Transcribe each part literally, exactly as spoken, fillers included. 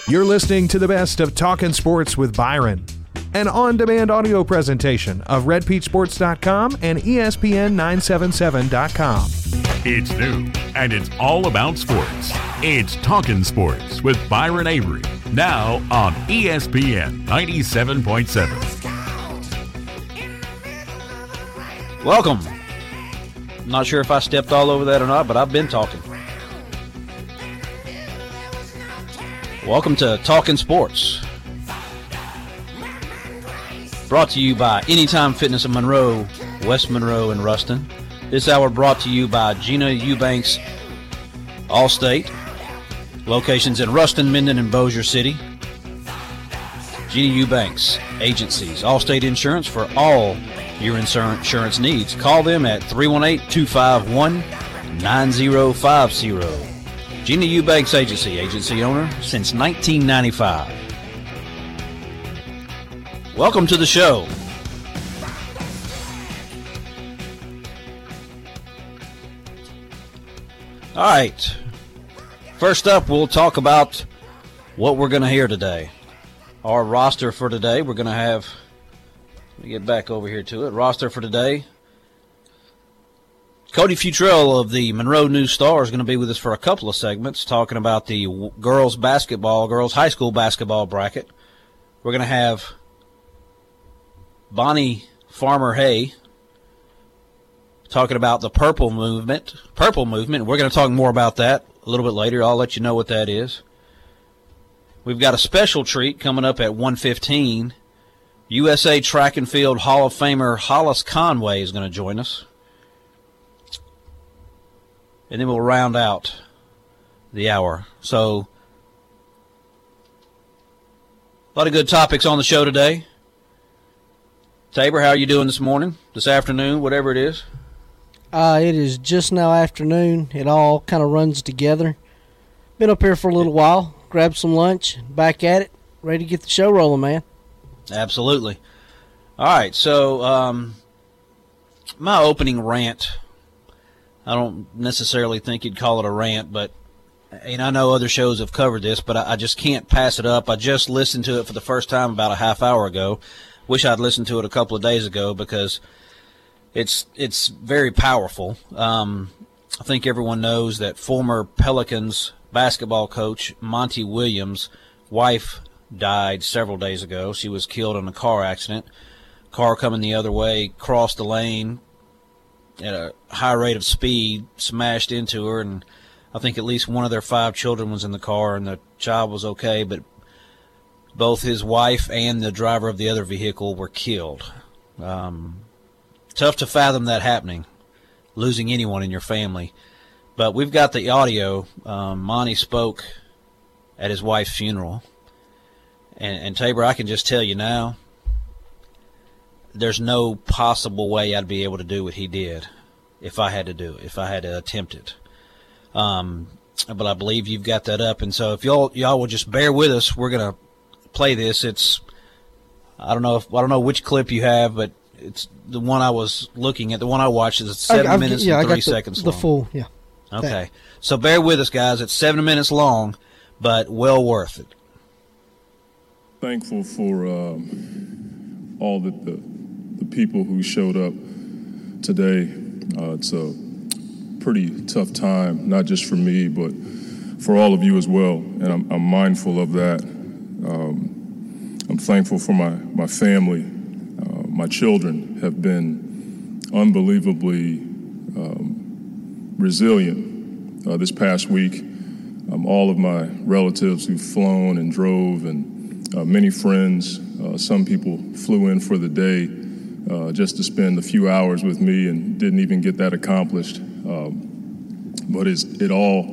You're listening to the best of Talkin' Sports with Byron, an on-demand audio presentation of red peach sports dot com and E S P N nine seventy-seven dot com. It's new, and it's all about sports. It's Talkin' Sports with Byron Avery, now on E S P N ninety-seven point seven. Welcome. I'm not sure if I stepped all over that or not, but I've been talking. Welcome to Talkin' Sports. Brought to you by Anytime Fitness of Monroe, West Monroe, and Ruston. This hour brought to you by Gina Eubanks Allstate. Locations in Ruston, Minden, and Bossier City. Gina Eubanks Agencies. Allstate Insurance for all your insurance needs. Call them at three one eight, two five one, nine zero five zero. Gina Eubanks Agency. Agency owner since nineteen ninety-five. Welcome to the show. All right. First up, we'll talk about what we're going to hear today. Our roster for today, we're going to have, let me get back over here to it. Roster for today. Cody Futrell of the Monroe News Star is going to be with us for a couple of segments talking about the girls basketball, girls high school basketball bracket. We're going to have Bonnie Farmer-Hay talking about the Purple Movement. Purple Movement. We're going to talk more about that a little bit later. I'll let you know what that is. We've got a special treat coming up at one fifteen. U S A Track and Field Hall of Famer Hollis Conway is going to join us. And then we'll round out the hour. So, a lot of good topics on the show today. Tabor, how are you doing this morning, this afternoon, whatever it is? Uh, it is just now afternoon. It all kind of runs together. Been up here for a little while. Grabbed some lunch. Back at it. Ready to get the show rolling, man. Absolutely. All right, so um, my opening rant, I don't necessarily think you'd call it a rant, but and I know other shows have covered this, but I, I just can't pass it up. I just listened to it for the first time about a half hour ago. Wish I'd listened to it a couple of days ago because it's it's very powerful. Um, I think everyone knows that former Pelicans basketball coach Monty Williams' wife died several days ago. She was killed in a car accident. Car coming the other way, crossed the lane at a high rate of speed, smashed into her, and I think at least one of their five children was in the car, and the child was okay, but both his wife and the driver of the other vehicle were killed. Um, tough to fathom that happening, losing anyone in your family. But we've got the audio. Um, Monty spoke at his wife's funeral. And, and Tabor, I can just tell you now, there's no possible way I'd be able to do what he did if I had to do it, if I had to attempt it. Um, but I believe you've got that up. And so if y'all y'all will just bear with us, we're going to play this. It's I don't know if I don't know which clip you have, but it's the one I was looking at. The one I watched is seven I, minutes yeah, and three I got the, seconds the long. full, yeah. Okay, that. So bear with us, guys. It's seven minutes long, but well worth it. Thankful for um, all the, the the people who showed up today. Uh, it's a pretty tough time, not just for me, but for all of you as well. And I'm, I'm mindful of that. Um, I'm thankful for my, my family. Uh, my children have been unbelievably um, resilient uh, this past week. Um, all of my relatives who've flown and drove, and uh, many friends, uh, some people flew in for the day uh, just to spend a few hours with me and didn't even get that accomplished. Um, but it's, it all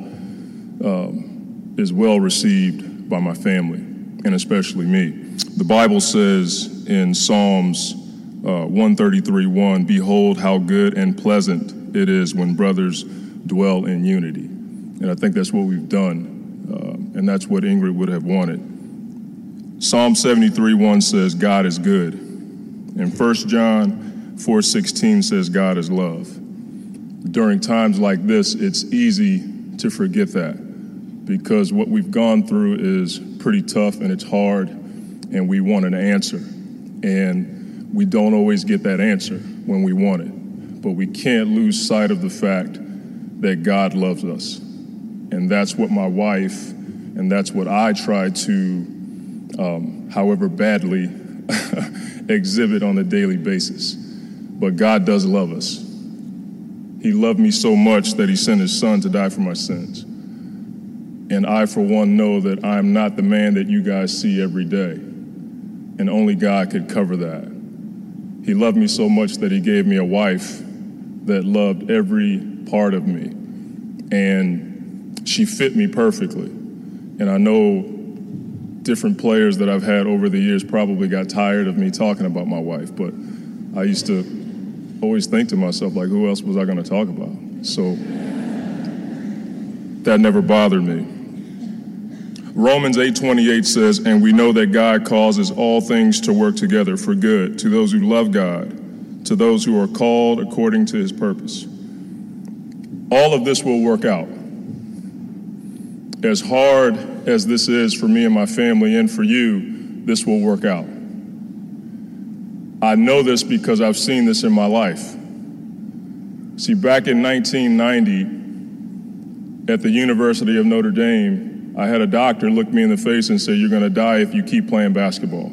um, is well received by my family, and especially me. The Bible says in Psalms uh, one thirty-three one, "Behold how good and pleasant it is when brothers dwell in unity." And I think that's what we've done, uh, and that's what Ingrid would have wanted. Psalm seventy-three one says, "God is good." And First John four sixteen says, "God is love." During times like this, it's easy to forget that. because what we've gone through is pretty tough and it's hard, and we want an answer. And we don't always get that answer when we want it. But we can't lose sight of the fact that God loves us. And that's what my wife, and that's what I try to, um, however badly, exhibit on a daily basis. But God does love us. He loved me so much that he sent his son to die for my sins. And I, for one, know that I'm not the man that you guys see every day. And only God could cover that. He loved me so much that he gave me a wife that loved every part of me. And she fit me perfectly. And I know different players that I've had over the years probably got tired of me talking about my wife, but I used to always think to myself, like, who else was I going to talk about? So that never bothered me. Romans eight twenty-eight says, and we know that God causes all things to work together for good to those who love God, to those who are called according to his purpose. All of this will work out. As hard as this is for me and my family and for you, this will work out. I know this because I've seen this in my life. See, back in nineteen ninety, at the University of Notre Dame, I had a doctor look me in the face and say, you're going to die if you keep playing basketball.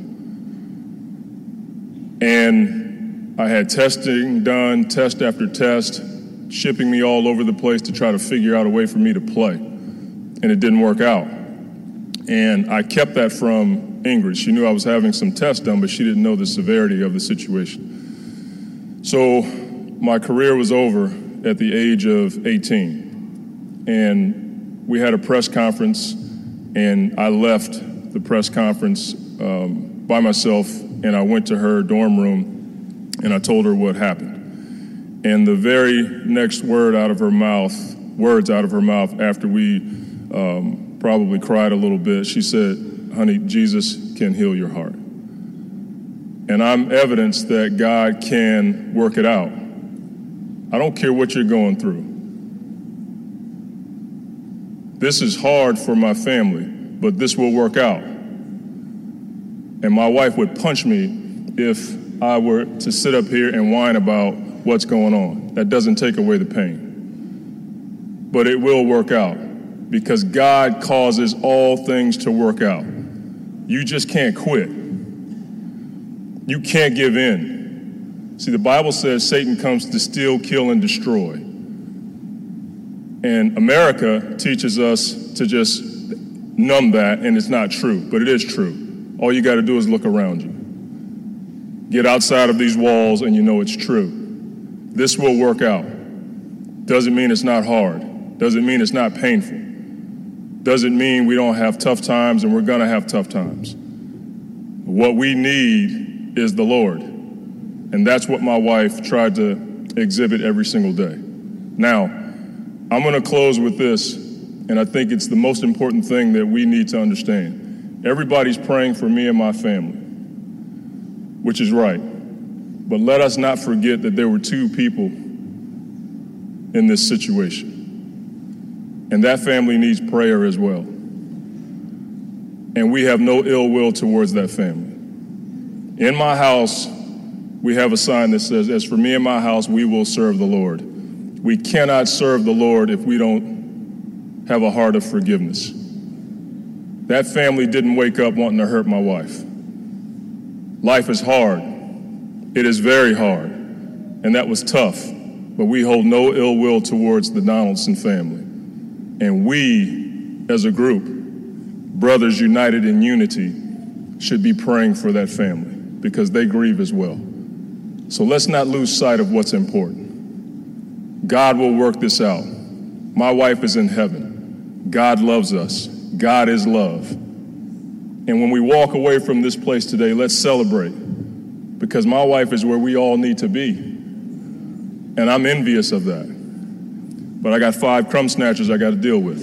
And I had testing done, test after test, shipping me all over the place to try to figure out a way for me to play. And it didn't work out. And I kept that from Ingrid. She knew I was having some tests done, but she didn't know the severity of the situation. So my career was over at the age of eighteen. And we had a press conference, and I left the press conference um, by myself, and I went to her dorm room, and I told her what happened. And the very next word out of her mouth, words out of her mouth after we um, probably cried a little bit, she said, honey, Jesus can heal your heart. And I'm evidence that God can work it out. I don't care what you're going through. This is hard for my family, but this will work out. And my wife would punch me if I were to sit up here and whine about what's going on. That doesn't take away the pain. But it will work out because God causes all things to work out. You just can't quit. You can't give in. See, the Bible says Satan comes to steal, kill, and destroy. And America teaches us to just numb that, and it's not true, but it is true. All you got to do is look around you. Get outside of these walls, and you know it's true. This will work out. Doesn't mean it's not hard. Doesn't mean it's not painful. Doesn't mean we don't have tough times, and we're going to have tough times. What we need is the Lord, and that's what my wife tried to exhibit every single day. Now, I'm going to close with this, and I think it's the most important thing that we need to understand. Everybody's praying for me and my family, which is right. But let us not forget that there were two people in this situation. And that family needs prayer as well. And we have no ill will towards that family. In my house, we have a sign that says, as for me and my house, we will serve the Lord. We cannot serve the Lord if we don't have a heart of forgiveness. That family didn't wake up wanting to hurt my wife. Life is hard. It is very hard. And that was tough. But we hold no ill will towards the Donaldson family. And we, as a group, brothers united in unity, should be praying for that family because they grieve as well. So let's not lose sight of what's important. God will work this out. My wife is in heaven. God loves us. God is love. And when we walk away from this place today, let's celebrate because my wife is where we all need to be. And I'm envious of that. But I got five crumb snatchers I got to deal with.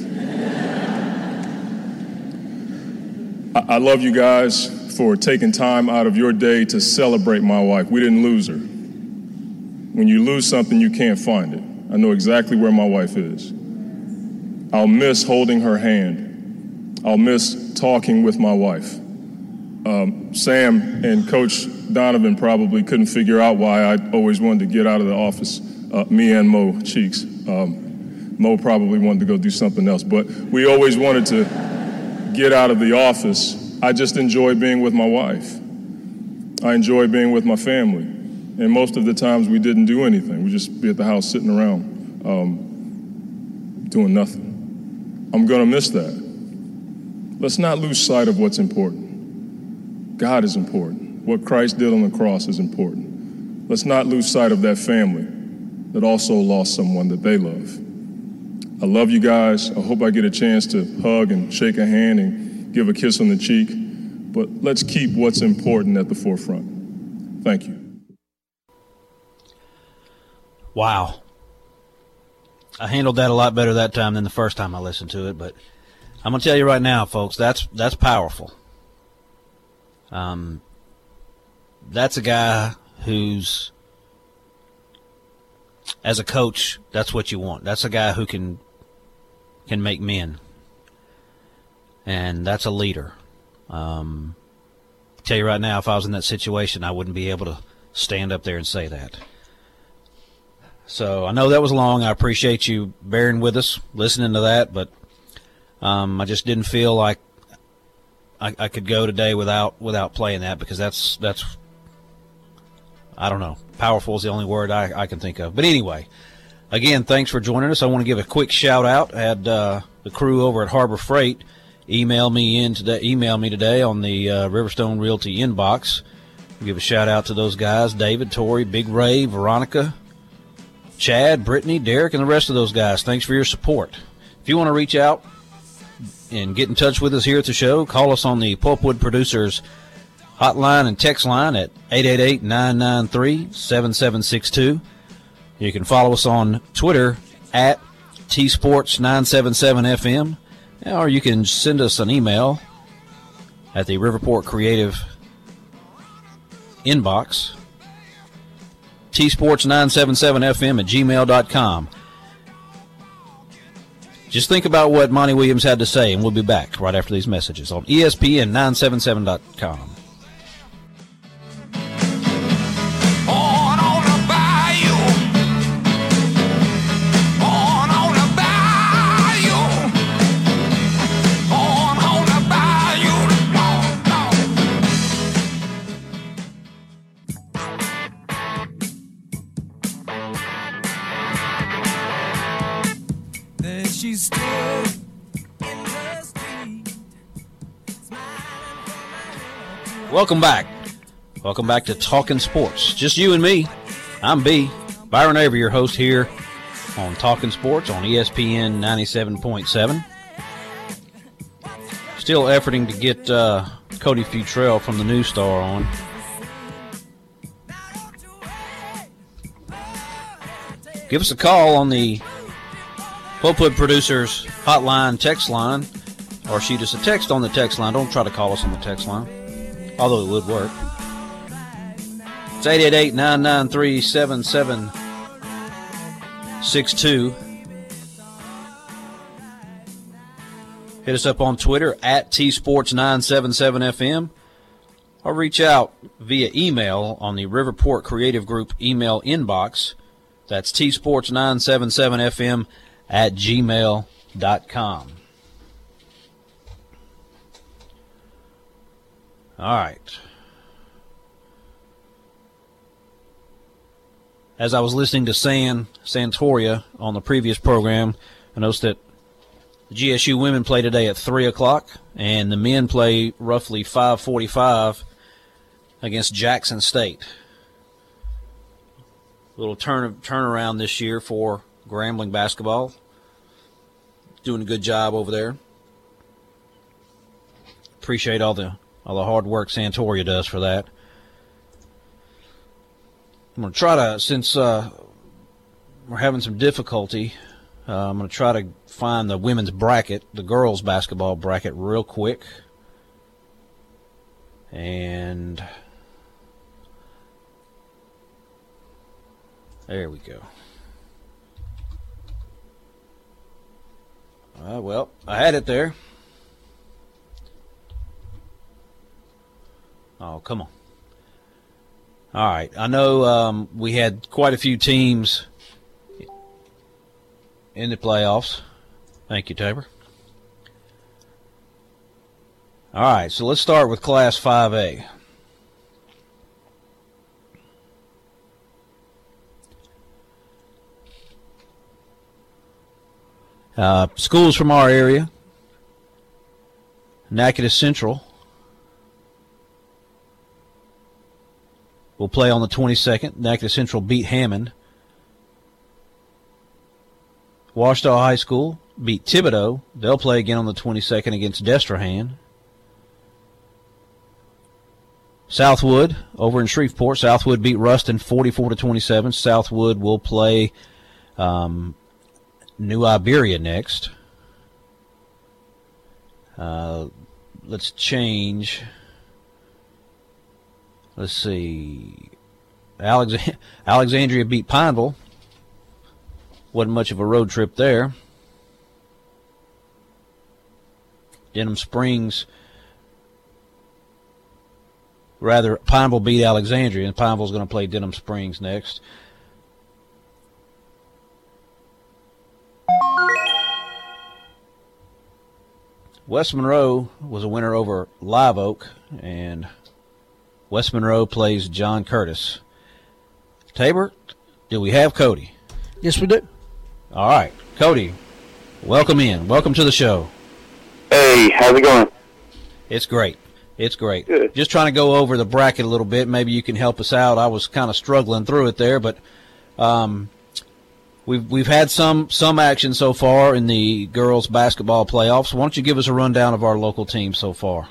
I-, I love you guys for taking time out of your day to celebrate my wife. We didn't lose her. When you lose something, you can't find it. I know exactly where my wife is. I'll miss holding her hand. I'll miss talking with my wife. Um, Sam and Coach Donovan probably couldn't figure out why I always wanted to get out of the office, uh, me and Mo Cheeks. Um, Mo probably wanted to go do something else, but we always wanted to get out of the office. I just enjoy being with my wife. I enjoy being with my family. And most of the times we didn't do anything. We'd just be at the house sitting around, um, doing nothing. I'm going to miss that. Let's not lose sight of what's important. God is important. What Christ did on the cross is important. Let's not lose sight of that family that also lost someone that they love. I love you guys. I hope I get a chance to hug and shake a hand and give a kiss on the cheek. But let's keep what's important at the forefront. Thank you. Wow. I handled that a lot better that time than the first time I listened to it, but I'm going to tell you right now, folks, that's that's powerful. Um, that's a guy who's, as a coach, that's what you want. That's a guy who can can make men, and that's a leader. Um, I'll tell you right now, if I was in that situation, I wouldn't be able to stand up there and say that. So I know that was long. I appreciate you bearing with us, listening to that, but um, I just didn't feel like I, I could go today without without playing that, because that's that's I don't know. Powerful is the only word I, I can think of. But anyway, again, thanks for joining us. I want to give a quick shout out. I had uh, the crew over at Harbor Freight email me in today. Email me today on the uh, Riverstone Realty inbox. I'll give a shout out to those guys: David, Tori, Big Ray, Veronica, Chad, Brittany, Derek, and the rest of those guys. Thanks for your support. If you want to reach out and get in touch with us here at the show, call us on the Pulpwood Producers hotline and text line at eight eight eight, nine nine three, seven seven six two. You can follow us on Twitter at T Sports nine seven seven F M, or you can send us an email at the Riverport Creative inbox, T Sports nine seven seven F M at gmail dot com. Just think about what Monty Williams had to say, and we'll be back right after these messages on E S P N nine seventy-seven dot com. Welcome back. Welcome back to Talking Sports. Just you and me. I'm B. Byron Avery, your host here on Talking Sports on E S P N ninety-seven point seven. Still efforting to get uh, Cody Futrell from the News Star on. Give us a call on the Pulpwood Producers hotline text line, or shoot us a text on the text line. Don't try to call us on the text line, although it would work. It's eight eight eight, nine nine three, seven seven six two. Hit us up on Twitter at T Sports nine seven seven F M, or reach out via email on the Riverport Creative Group email inbox. That's T Sports nine seven seven F M at gmail dot com. All right. As I was listening to San Santoria on the previous program, I noticed that the G S U women play today at three o'clock, and the men play roughly five forty-five against Jackson State. A little turn turnaround this year for Grambling basketball. Doing a good job over there. Appreciate all the all the hard work Santoria does for that. I'm going to try to, since uh, we're having some difficulty, uh, I'm going to try to find the women's bracket, the girls' basketball bracket, real quick. And there we go. Uh, well, I had it there. Oh, come on. All right. I know um, we had quite a few teams in the playoffs. Thank you, Tabor. All right, so let's start with Class five A. Uh, schools from our area: Natchitoches Central will play on the twenty-second. Natchitoches Central beat Hammond. Washita High School beat Thibodaux. They'll play again on the twenty-second against Destrehan. Southwood over in Shreveport. Southwood beat Ruston forty-four to twenty-seven. Southwood will play um, New Iberia next. Uh, let's change. Let's see. Alex- Alexandria beat Pineville. Wasn't much of a road trip there. Denham Springs, rather, Pineville beat Alexandria, and Pineville's going to play Denham Springs next. West Monroe was a winner over Live Oak, and West Monroe plays John Curtis. Tabor, do we have Cody? Yes, we do. All right, Cody, welcome in. Welcome to the show. Hey, how's it going? It's great. It's great. Good. Just trying to go over the bracket a little bit. Maybe you can help us out. I was kind of struggling through it there, but um, we've we've had some some action so far in the girls basketball playoffs. Why don't you give us a rundown of our local teams so far?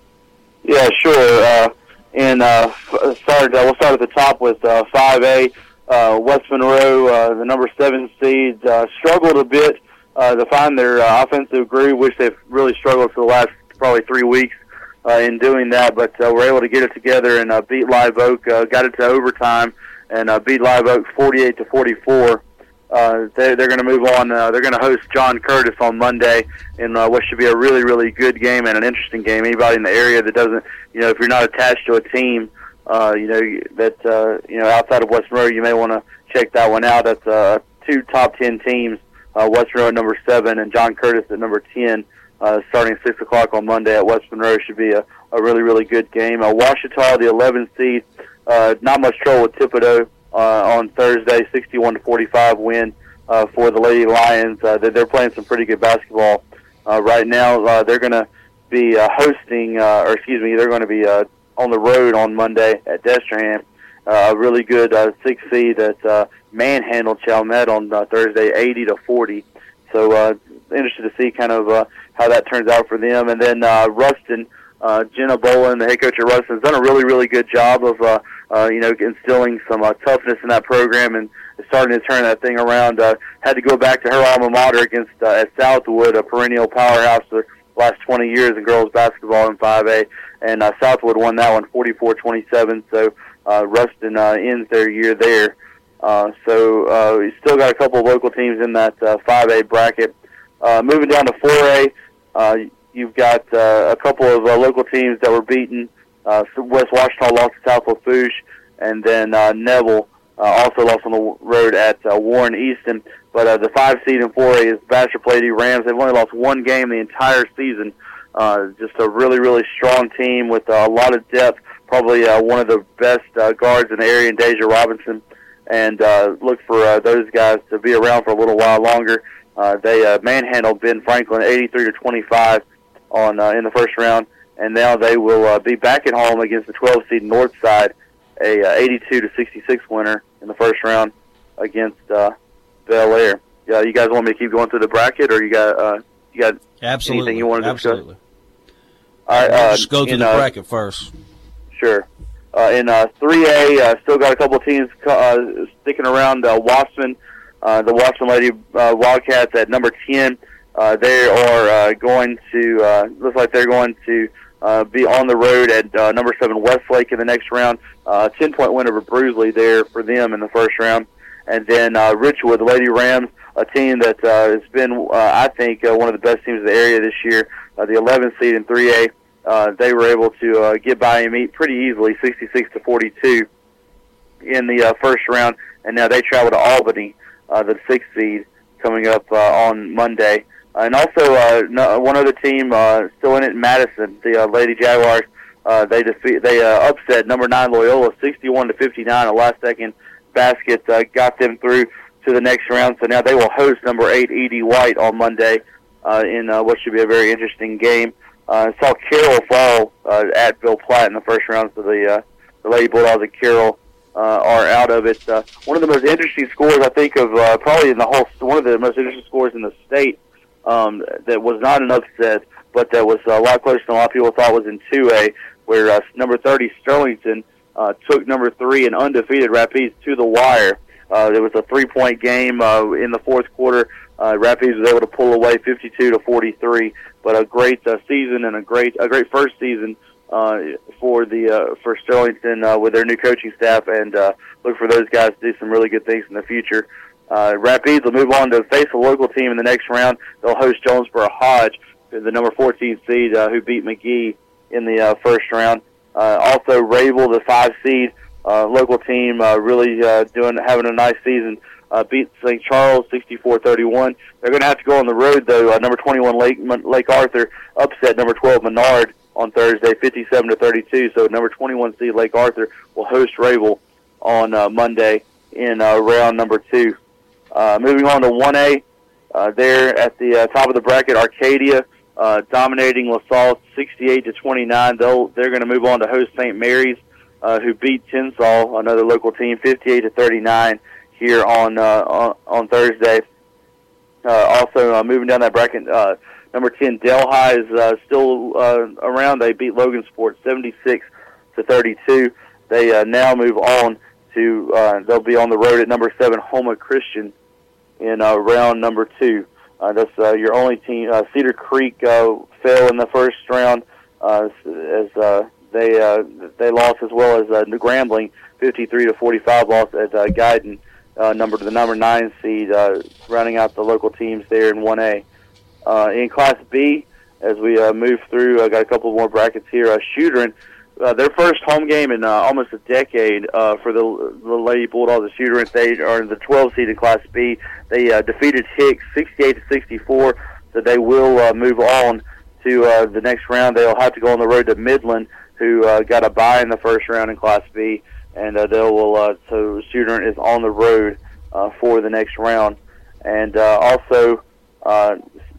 Yeah, sure. Uh, and uh, start, uh, we'll start at the top with uh, five A. Uh, West Monroe, uh, the number seven seed, uh, struggled a bit uh, to find their uh, offensive groove, which they've really struggled for the last probably three weeks uh, in doing that. But uh, we're able to get it together and uh, beat Live Oak, uh, got it to overtime, and uh, beat Live Oak forty-eight to forty-four. Uh, they, they're going to move on. Uh, they're going to host John Curtis on Monday in uh, what should be a really, really good game and an interesting game. Anybody in the area that doesn't, you know, if you're not attached to a team, Uh, you know, that, uh, you know, outside of West Monroe, you may want to check that one out. That's uh, two top ten teams, uh, West Monroe at number seven and John Curtis at number ten, uh, starting at six o'clock on Monday at West Monroe. Should be a, a really, really good game. Uh, Washita, the eleven seed, uh, not much trouble with Thibodaux uh, on Thursday, sixty-one to forty-five win uh, for the Lady Lions. Uh, they're, they're playing some pretty good basketball uh, right now. Uh, they're going to be uh, hosting, uh, or excuse me, they're going to be uh, on the road on Monday at Destrehan. Uh, a really good uh, six seed that uh, manhandled Chalmette on uh, Thursday, eighty to forty. So uh, interested to see kind of uh, how that turns out for them. And then uh, Ruston, uh, Jenna Bolin, the head coach of Ruston, has done a really, really good job of uh, uh, you know instilling some uh, toughness in that program and starting to turn that thing around. Uh, had to go back to her alma mater against uh, at Southwood, a perennial powerhouse for the last twenty years in girls basketball in five A. And uh, Southwood won that one forty-four twenty-seven, so uh, Ruston uh, ends their year there. Uh, so uh, we still got a couple of local teams in that uh, five A bracket. Uh, moving down to four A, uh, you've got uh, a couple of uh, local teams that were beaten. Uh, West Washita lost to South Lafourche, and then uh, Neville uh, also lost on the road at uh, Warren Easton. But uh, the five seed in four A is Bastrop Lady Rams. They've only lost one game the entire season. Uh, just a really, really strong team with uh, a lot of depth. Probably uh, one of the best uh, guards in the area in Deja Robinson. And uh, look for uh, those guys to be around for a little while longer. Uh, they uh, manhandled Ben Franklin eighty-three to twenty-five on uh, in the first round. And now they will uh, be back at home against the twelve seed Northside, a uh, eighty-two to sixty-six winner in the first round against uh, Bel Air. Yeah, you guys want me to keep going through the bracket, or you got uh, you got Absolutely. anything you want to discuss? Absolutely. All right, We'll uh, just go through in, the uh, bracket first. Sure. Uh, in uh, three A, uh, still got a couple of teams uh, sticking around. Uh, Wasson, uh, the Wasson Lady uh, Wildcats at number ten. Uh, they are uh, going to uh, looks like they're going to uh, be on the road at uh, number seven Westlake in the next round. Uh, ten point win over Bruisley there for them in the first round. And then uh, Richwood, the Lady Rams, a team that uh, has been, uh, I think, uh, one of the best teams in the area this year, uh, the eleventh seed in three A. Uh, they were able to uh, get by and meet pretty easily, sixty-six to forty-two in the uh, first round. And now they travel to Albany, uh, the sixth seed, coming up uh, on Monday. And also, uh, no, one other team uh, still in it, Madison, the uh, Lady Jaguars. Uh, they defeat, they uh, upset number nine Loyola, sixty-one to fifty-nine. A last-second basket uh, got them through to the next round. So now they will host number eight E D White on Monday uh, in uh, what should be a very interesting game. Uh, saw Carroll fall uh, at Bill Platt in the first round, so the uh, the Lady Bulldogs of Carroll uh, are out of it. Uh, one of the most interesting scores, I think, of uh, probably in the whole, one of the most interesting scores in the state um, that was not an upset, but that was a lot closer than a lot of people thought, was in two A, where uh, number thirty Sterlington uh, took number three and undefeated Rapides to the wire. Uh, there was a three-point game uh, in the fourth quarter. Uh, Rapides was able to pull away fifty-two to forty-three. But a great uh, season and a great a great first season uh, for the uh, for Sterlington uh, with their new coaching staff, and uh, look for those guys to do some really good things in the future. Uh, Rapides will move on to face a local team in the next round. They'll host Jonesboro Hodge, the number fourteen seed uh, who beat McGee in the uh, first round. Uh, also, Rabel, the five seed uh, local team, uh, really uh, doing having a nice season. Uh, beat Saint Charles sixty-four thirty-one. They're going to have to go on the road, though. Uh, number twenty-one Lake Lake Arthur upset number twelve Menard on Thursday, fifty-seven to thirty-two. So number twenty-one seed Lake Arthur will host Rabel on uh, Monday in uh, round number two. Uh, moving on to one A, uh, there at the uh, top of the bracket, Arcadia uh, dominating LaSalle sixty-eight to twenty-nine. They'll they're going to move on to host Saint Mary's, uh, who beat Tinsall, another local team, fifty-eight to thirty-nine. Here on, uh, on on Thursday. Uh, also, uh, moving down that bracket, uh, number ten Delhi is uh, still uh, around. They beat Logansport seventy-six to thirty-two. They uh, now move on to uh, they'll be on the road at number seven Houma Christian in uh, round number two. Uh, that's uh, your only team. Uh, Cedar Creek uh, fell in the first round uh, as uh, they uh, they lost, as well as uh, New Grambling fifty-three to forty-five loss at uh, Guyton. Uh, number to the number nine seed, uh, rounding out the local teams there in one A. Uh, in Class B, as we uh, move through, I got a couple more brackets here. Uh, Shooter'n, uh, their first home game in uh, almost a decade uh, for the, the Lady Bulldogs of Shooter'n. They are in the twelve seed in Class B. They uh, defeated Hicks sixty-eight to sixty-four, so they will uh, move on to uh, the next round. They'll have to go on the road to Midland, who uh, got a bye in the first round in Class B. And uh, they will. Uh, so Shooter'n is on the road uh, for the next round, and uh, also uh,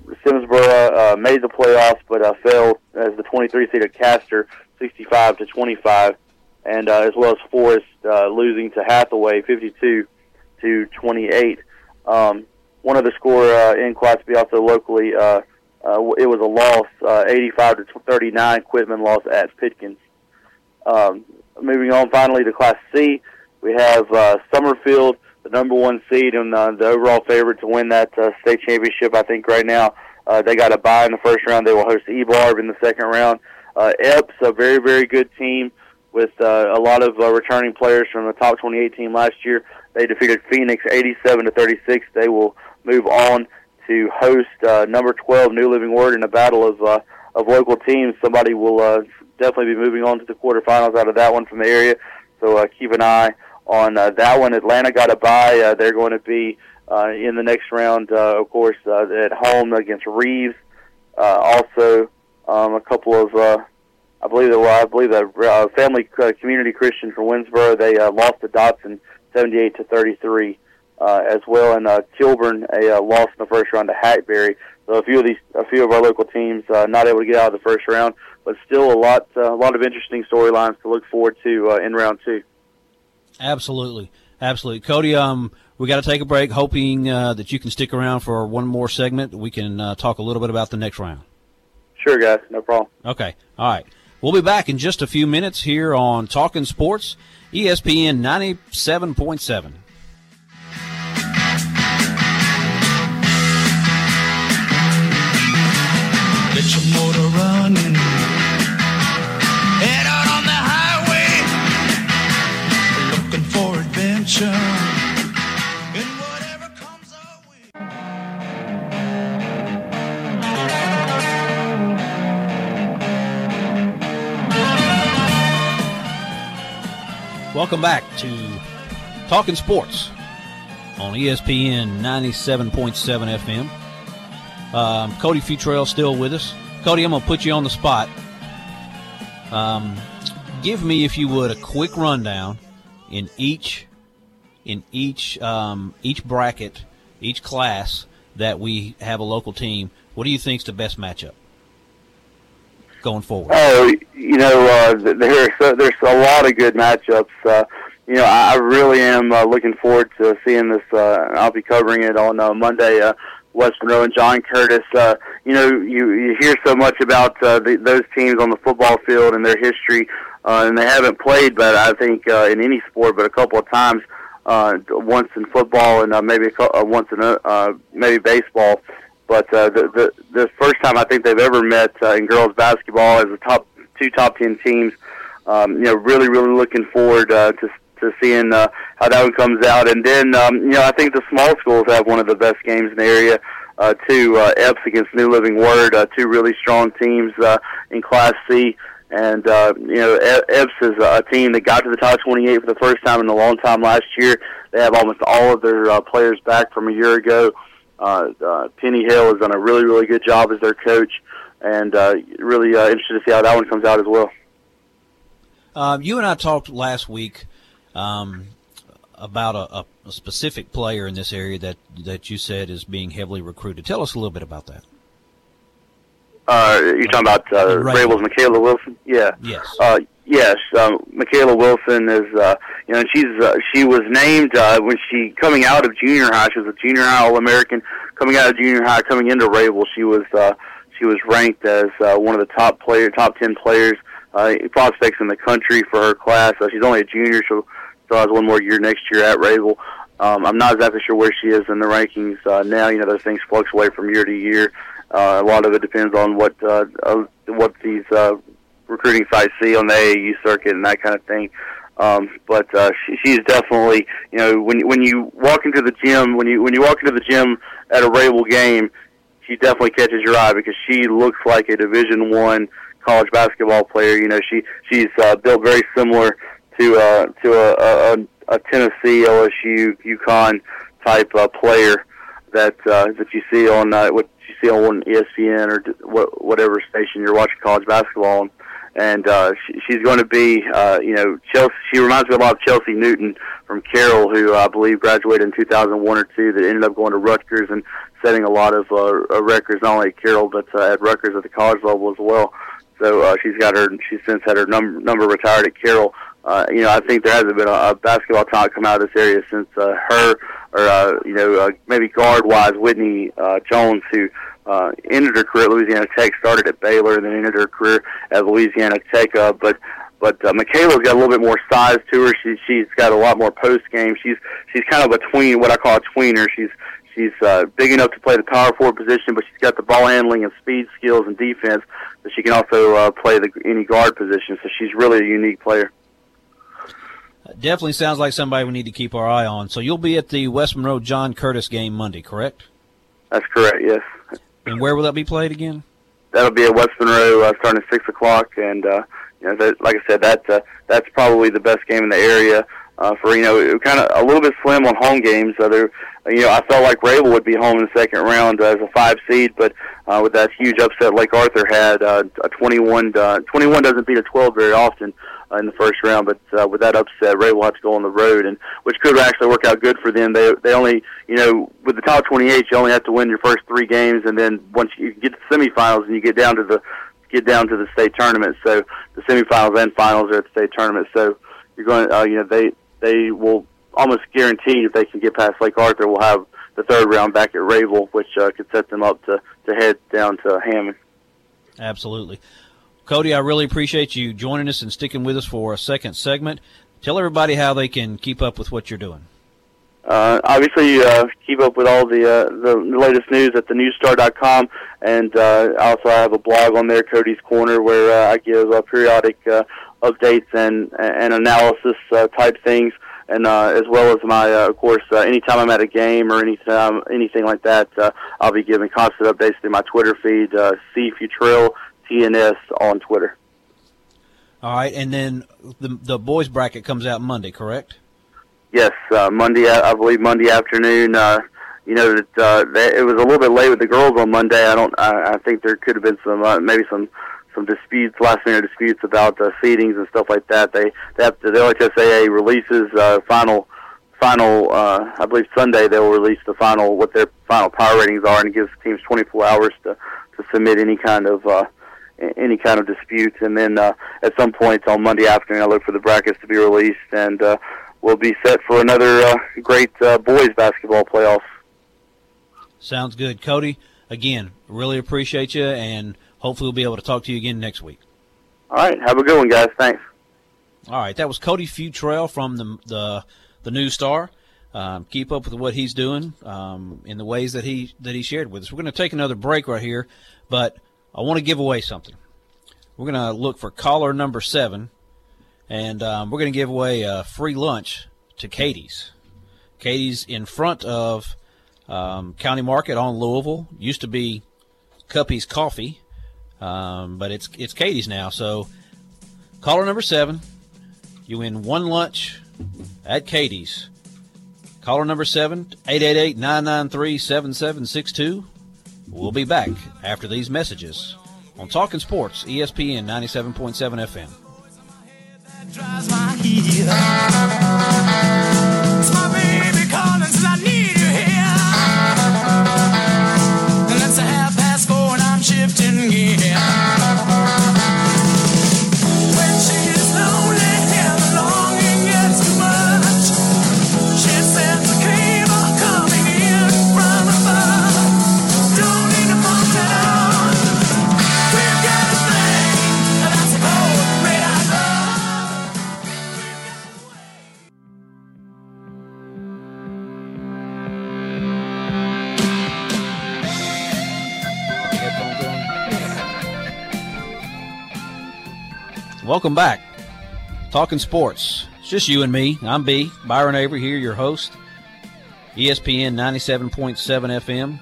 Simsboro uh, made the playoffs, but uh, fell as the twenty-three seed at Castor, sixty-five to twenty-five, and uh, as well as Forest uh, losing to Hathaway, fifty-two to twenty-eight. Um, one other score uh, in Class B, also locally, uh, uh, it was a loss, uh, eighty-five to thirty-nine. Quitman lost at Pitkins. Um, Moving on finally to Class C, we have uh, Summerfield, the number one seed and uh, the overall favorite to win that uh, state championship, I think, right now. Uh, they got a bye in the first round. They will host E-Barb in the second round. Uh, Epps, a very, very good team with uh, a lot of uh, returning players from the top twenty-eight team last year. They defeated Phoenix eighty-seven to thirty-six. They will move on to host uh, number twelve, New Living Word, in a battle of uh, of local teams. Somebody will uh, definitely be moving on to the quarterfinals out of that one from the area, so uh, keep an eye on uh, that one. Atlanta got a bye. Uh, they're going to be uh, in the next round, uh, of course, uh, at home against Reeves. Uh, also, um, a couple of, uh, I believe that well, I believe that uh, Family uh, Community Christian from Winsboro, they uh, lost to Dotson seventy-eight to thirty-three uh, as well, and uh, Kilburn a uh, loss in the first round to Hackberry. So a few of these, a few of our local teams uh, not able to get out of the first round, but still a lot, uh, a lot of interesting storylines to look forward to uh, in round two. Absolutely, absolutely, Cody. Um, we got to take a break. Hoping uh, that you can stick around for one more segment. We can uh, talk a little bit about the next round. Sure, guys, no problem. Okay, all right. We'll be back in just a few minutes here on Talking Sports, E S P N ninety-seven point seven. Get your motor running. Head out on the highway, looking for adventure. Welcome back to Talking Sports on E S P N ninety-seven point seven F M. Um, Cody Futrell still with us. Cody, I'm going to put you on the spot. Um, give me, if you would, a quick rundown in each in each um, each bracket, each class that we have a local team. What do you think is the best matchup going forward? Oh, you know, uh, there's there's a lot of good matchups. Uh, you know, I, I really am uh, looking forward to seeing this. Uh, I'll be covering it on uh, Monday. Uh, West Monroe and John Curtis. Uh, you know, you, you hear so much about uh, the, those teams on the football field and their history, uh, and they haven't played, but I think uh, in any sport, but a couple of times, uh, once in football and uh, maybe a co- uh, once in uh, maybe baseball. But uh, the, the the first time I think they've ever met uh, in girls basketball as the top two top ten teams. Um, you know, really, really looking forward uh, to to seeing uh, how that one comes out. And then, um, you know, I think the small schools have one of the best games in the area, uh, too. Uh, Epps against New Living Word, uh, two really strong teams uh, in Class C. And, uh, you know, Epps is a team that got to the top twenty-eight for the first time in a long time last year. They have almost all of their uh, players back from a year ago. Uh, uh, Penny Hill has done a really, really good job as their coach, and uh, really uh, interested to see how that one comes out as well. Uh, you and I talked last week um, about a, a, a specific player in this area that, that you said is being heavily recruited. Tell us a little bit about that. Uh, you're talking about uh, Right. Rabel's Michaela Wilson? Yeah. Yes. Uh, yes. Um, Michaela Wilson is, uh, you know, she's uh, she was named uh, when she coming out of junior high. She was a junior high All-American. Coming out of junior high, coming into Rabel, she was uh, she was ranked as uh, one of the top player, top ten players, uh, prospects in the country for her class. Uh, she's only a junior. She'll still has one more year next year at Rabel. Um, I'm not exactly sure where she is in the rankings uh, now. You know, those things fluctuate from year to year. Uh, a lot of it depends on what uh, uh, what these uh, recruiting sites see on the A A U circuit and that kind of thing. Um, but uh, she, she's definitely, you know, when when you walk into the gym, when you when you walk into the gym at a Rabel game, she definitely catches your eye because she looks like a Division One college basketball player. You know, she she's uh, built very similar to uh, to a, a, a Tennessee, L S U, UConn type uh, player that uh, that you see on uh, what you see on E S P N or whatever station you're watching college basketball on. And uh, she, she's going to be, uh, you know, Chelsea. She reminds me a lot of Chelsea Newton from Carroll, who I believe graduated in two thousand one or two, that ended up going to Rutgers and setting a lot of uh, records, not only at Carroll but uh, at Rutgers at the college level as well. So uh, she's got her. She's since had her number number retired at Carroll. Uh, you know, I think there hasn't been a, a basketball talent come out of this area since uh, her, or uh, you know, uh, maybe guard-wise, Whitney uh, Jones, who uh, ended her career at Louisiana Tech, started at Baylor, and then ended her career at Louisiana Tech. Uh, but but uh, Michaela's got a little bit more size to her. She she's got a lot more post game. She's she's kind of a tween, what I call a tweener. She's she's uh, big enough to play the power forward position, but she's got the ball handling and speed skills and defense. But she can also uh, play the any guard position. So she's really a unique player. Definitely sounds like somebody we need to keep our eye on. So you'll be at the West Monroe John Curtis game Monday, correct? That's correct, yes. And where will that be played again? That'll be at West Monroe uh, starting at six o'clock. And, uh, you know, that, like I said, that, uh, that's probably the best game in the area. Uh, for, you know, kind of a little bit slim on home games. Uh, there, you know, I felt like Rabel would be home in the second round uh, as a five seed, but uh, with that huge upset Lake Arthur had, uh, a twenty-one, uh, twenty-one doesn't beat a twelve very often. Uh, in the first round, but uh, with that upset, Ray will have to go on the road, and which could actually work out good for them. They they only, you know, with the top twenty-eight, you only have to win your first three games, and then once you get to the semifinals and you get down to the get down to the state tournament, so the semifinals and finals are at the state tournament. So you're going, uh, you know, they they will almost guarantee if they can get past Lake Arthur, will have the third round back at Rabel, which uh, could set them up to to head down to Hammond. Absolutely. Cody, I really appreciate you joining us and sticking with us for a second segment. Tell everybody how they can keep up with what you're doing. Uh, obviously, uh, keep up with all the uh, the latest news at the news star dot com, and uh, also I have a blog on there, Cody's Corner, where uh, I give uh, periodic uh, updates and and analysis uh, type things, and uh, as well as my, uh, of course, uh, anytime I'm at a game or anytime anything like that, uh, I'll be giving constant updates through my Twitter feed, uh, C Futrell T N S on Twitter. All right, and then the the boys bracket comes out Monday, correct? Yes, uh, Monday. I believe Monday afternoon. Uh, you know that uh, they, it was a little bit late with the girls on Monday. I don't. I, I think there could have been some uh, maybe some some disputes, last minute disputes about uh, seedings and stuff like that. They they have to, the L H S A A releases uh, final final. Uh, I believe Sunday they will release the final what their final power ratings are, and it gives teams twenty-four hours to to submit any kind of. Uh, any kind of disputes, and then uh, at some point on Monday afternoon I look for the brackets to be released, and uh, we'll be set for another uh, great uh, boys basketball playoff. Sounds good. Cody, again, really appreciate you, and hopefully we'll be able to talk to you again next week. All right, have a good one, guys. Thanks. All right, that was Cody Futrell from the the, the News Star. Um, keep up with what he's doing um, in the ways that he that he shared with us. We're going to take another break right here, but I want to give away something. We're going to look for caller number seven, and um, we're going to give away a free lunch to Katie's. Katie's in front of um, County Market on Louisville. Used to be Cuppy's Coffee, um, but it's it's Katie's now. So caller number seven, you win one lunch at Katie's. Caller number seven, eight eight eight, nine nine three, seven seven six two. We'll be back after these messages on Talking Sports, E S P N ninety-seven point seven F M. It's my baby calling, says I need you here. And it's a half past four and I'm shifting gear. When she's lonely and the longing gets too much, she sends a cable coming in from above. Don't need to pump it on. We've got a thing that's a cold, red-eyed love. We've got a way. Welcome back. Talking Sports. It's just you and me. I'm B, Byron Avery here, your host. E S P N ninety-seven point seven F M.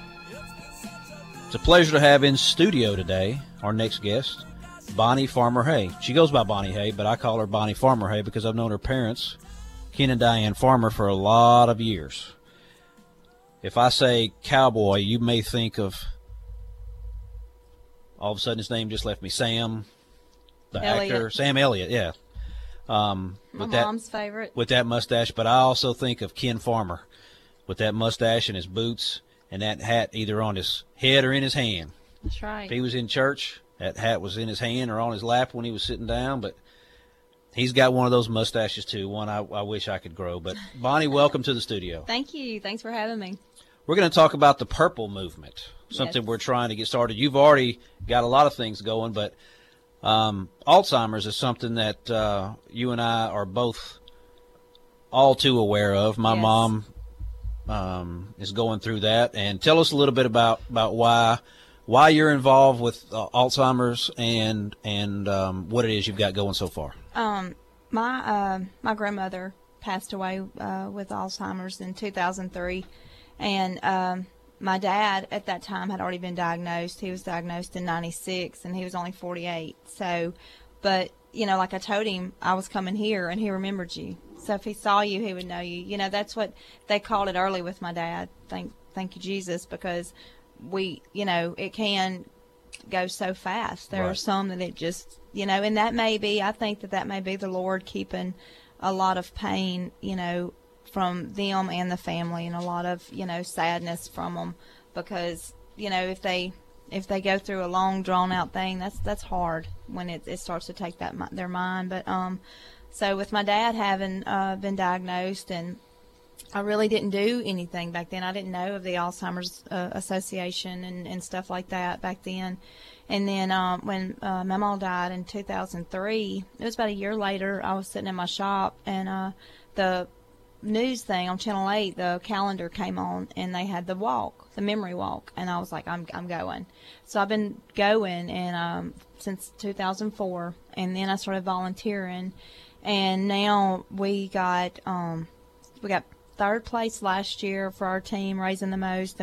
It's a pleasure to have in studio today our next guest, Bonnie Farmer Hay. She goes by Bonnie Hay, but I call her Bonnie Farmer Hay because I've known her parents, Ken and Diane Farmer, for a lot of years. If I say cowboy, you may think of, all of a sudden his name just left me, Sam, the Elliott. actor, Sam Elliott, yeah. Um, My with that, mom's favorite. with that mustache, but I also think of Ken Farmer with that mustache and his boots and that hat either on his head or in his hand. That's right. If he was in church, that hat was in his hand or on his lap when he was sitting down, but he's got one of those mustaches too, one I, I wish I could grow. But Bonnie, welcome to the studio. Thank you. Thanks for having me. We're going to talk about the Purple Movement, something Yes. we're trying to get started. You've already got a lot of things going, but um, Alzheimer's is something that uh, you and I are both all too aware of. My Yes. mom um, is going through that. And tell us a little bit about, about why why you're involved with uh, Alzheimer's and and um, what it is you've got going so far. Um, my uh, my grandmother passed away uh, with Alzheimer's in two thousand three, and um, my dad at that time had already been diagnosed. He was diagnosed in ninety-six, and he was only forty-eight. So, but you know, like I told him, I was coming here, and he remembered you. So if he saw you, he would know you. You know, that's what they called it early with my dad. Thank, thank you, Jesus, because we, you know, it can go so fast. There are Right. some that it just, you know, and that may be, I think that that may be the Lord keeping a lot of pain, you know, from them and the family, and a lot of, you know, sadness from them, because, you know, if they if they go through a long drawn out thing, that's that's hard when it, it starts to take that mi- their mind. But um, so with my dad having uh, been diagnosed, and I really didn't do anything back then. I didn't know of the Alzheimer's uh, Association and, and stuff like that back then. And then um, when uh, my mom died in two thousand three, it was about a year later, I was sitting in my shop, and uh, the news thing on Channel eight, the calendar came on, and they had the walk, the memory walk, and I was like, I'm I'm going. So I've been going and um, since two thousand four, and then I started volunteering, and now we got um, we got third place last year for our team, raising the most, and we got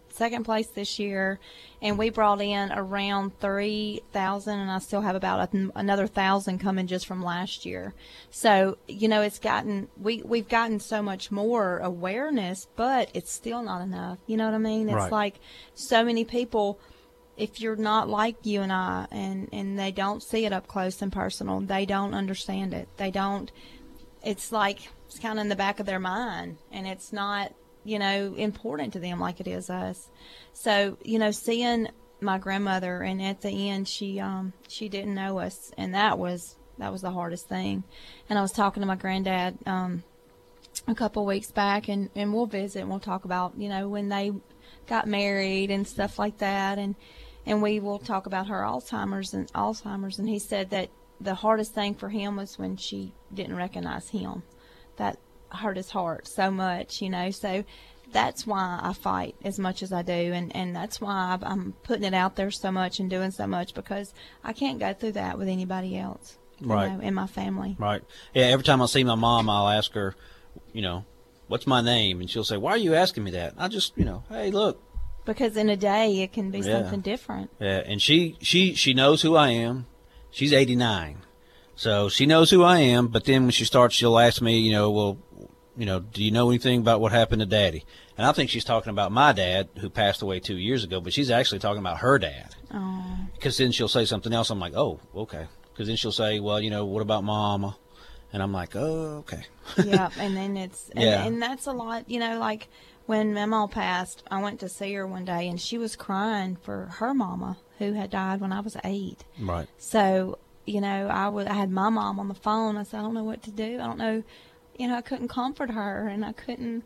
second place this year, and we brought in around three thousand, and I still have about a, another thousand coming just from last year. So, you know, it's gotten, we, we've gotten so much more awareness, but it's still not enough. You know what I mean? It's Right. like so many people, if you're not like you and I, and, and they don't see it up close and personal, they don't understand it. They don't, it's like, it's kind of in the back of their mind, and it's not, you know, important to them like it is us. So, you know, seeing my grandmother, and at the end, she, um, she didn't know us, and that was, that was the hardest thing. And I was talking to my granddad, um, a couple weeks back, and, and we'll visit and we'll talk about, you know, when they got married and stuff like that. And, and we will talk about her Alzheimer's and Alzheimer's. And he said that the hardest thing for him was when she didn't recognize him. That hurt his heart so much, you know. So that's why I fight as much as I do. And, and that's why I'm putting it out there so much and doing so much, because I can't go through that with anybody else, you Right. know, in my family. Right. Yeah, every time I see my mom, I'll ask her, you know, what's my name? And she'll say, why are you asking me that? I just, you know, hey, look. Because in a day, it can be Yeah. something different. Yeah, and she, she, she knows who I am. She's eighty-nine. So she knows who I am, but then when she starts, she'll ask me, you know, well, you know, do you know anything about what happened to Daddy? And I think she's talking about my dad, who passed away two years ago, but she's actually talking about her dad. Oh. Because then she'll say something else. I'm like, oh, okay. Because then she'll say, well, you know, what about Mama? And I'm like, oh, okay. Yeah, and then it's, and, Yeah. and that's a lot, you know, like when Mama passed, I went to see her one day, and she was crying for her mama, who had died when I was eight. Right. So, you know, I would, I had my mom on the phone. I said, I don't know what to do. I don't know, you know, I couldn't comfort her, and I couldn't,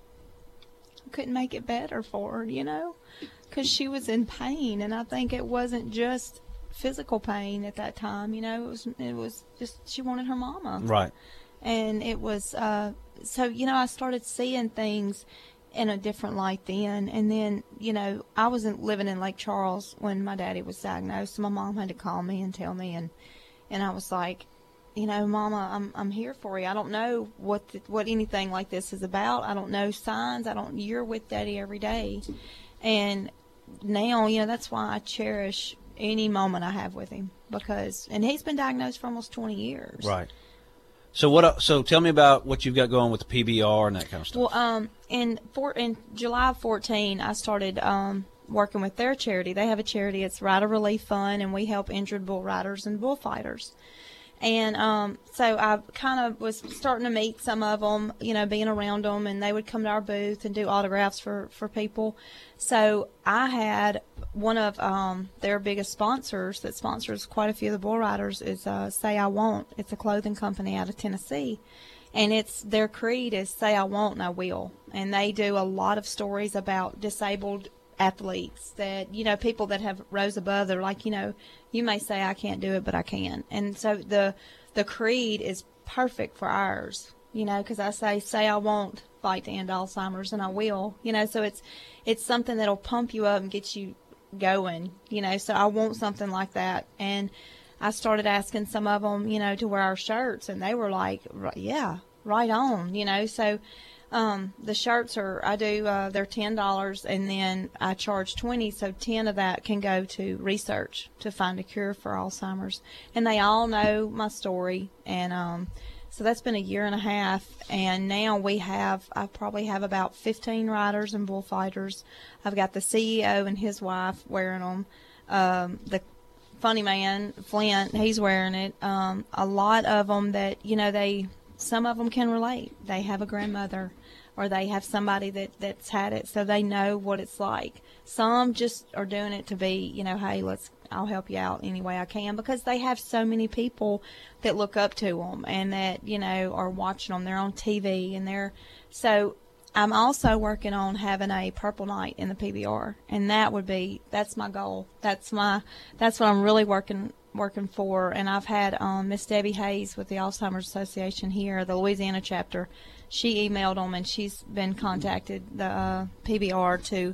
I couldn't make it better for her, you know, because she was in pain, and I think it wasn't just physical pain at that time, you know, it was, it was just, she wanted her mama. Right. And it was, uh, so, you know, I started seeing things in a different light then. And then, you know, I wasn't living in Lake Charles when my daddy was diagnosed. So my mom had to call me and tell me. And, and I was like, you know, Mama, I'm, I'm here for you. I don't know what, the, what anything like this is about. I don't know signs. I don't, you're with Daddy every day. And now, you know, that's why I cherish any moment I have with him, because, and he's been diagnosed for almost twenty years. Right. So what? So tell me about what you've got going with the P B R and that kind of stuff. Well, um, in for in July of fourteen, I started um working with their charity. They have a charity. It's Rider Relief Fund, and we help injured bull riders and bullfighters. And um, so I kind of was starting to meet some of them, you know, being around them, and they would come to our booth and do autographs for, for people. So I had one of um, their biggest sponsors that sponsors quite a few of the bull riders is uh, Say I Won't. It's a clothing company out of Tennessee. And it's their creed is Say I Won't and I Will. And they do a lot of stories about disabled athletes that, you know, people that have rose above. They're like, you know, you may say I can't do it, but I can. And so the the creed is perfect for ours, you know, because I say, say I won't fight to end Alzheimer's, and I will, you know, so it's it's something that'll pump you up and get you going, you know, so I want something like that. And I started asking some of them, you know, to wear our shirts, and they were like, yeah, right on, you know, so Um, the shirts are, I do, uh, they're ten dollars, and then I charge twenty, so ten of that can go to research to find a cure for Alzheimer's. And they all know my story, and um, so that's been a year and a half, and now we have, I probably have about fifteen riders and bullfighters. I've got the C E O and his wife wearing them. Um, the funny man, Flint, he's wearing it. Um, a lot of them that, you know, they... Some of them can relate. They have a grandmother, or they have somebody that, that's had it, so they know what it's like. Some just are doing it to be, you know, hey, let's, I'll help you out any way I can, because they have so many people that look up to them and that, you know, are watching them. They're on T V, and they're, so I'm also working on having a purple night in the P B R, and that would be, that's my goal. That's my, that's what I'm really working working for. And I've had um, Miss Debbie Hayes with the Alzheimer's Association here, the Louisiana chapter. She emailed them, and she's been contacted the uh, P B R to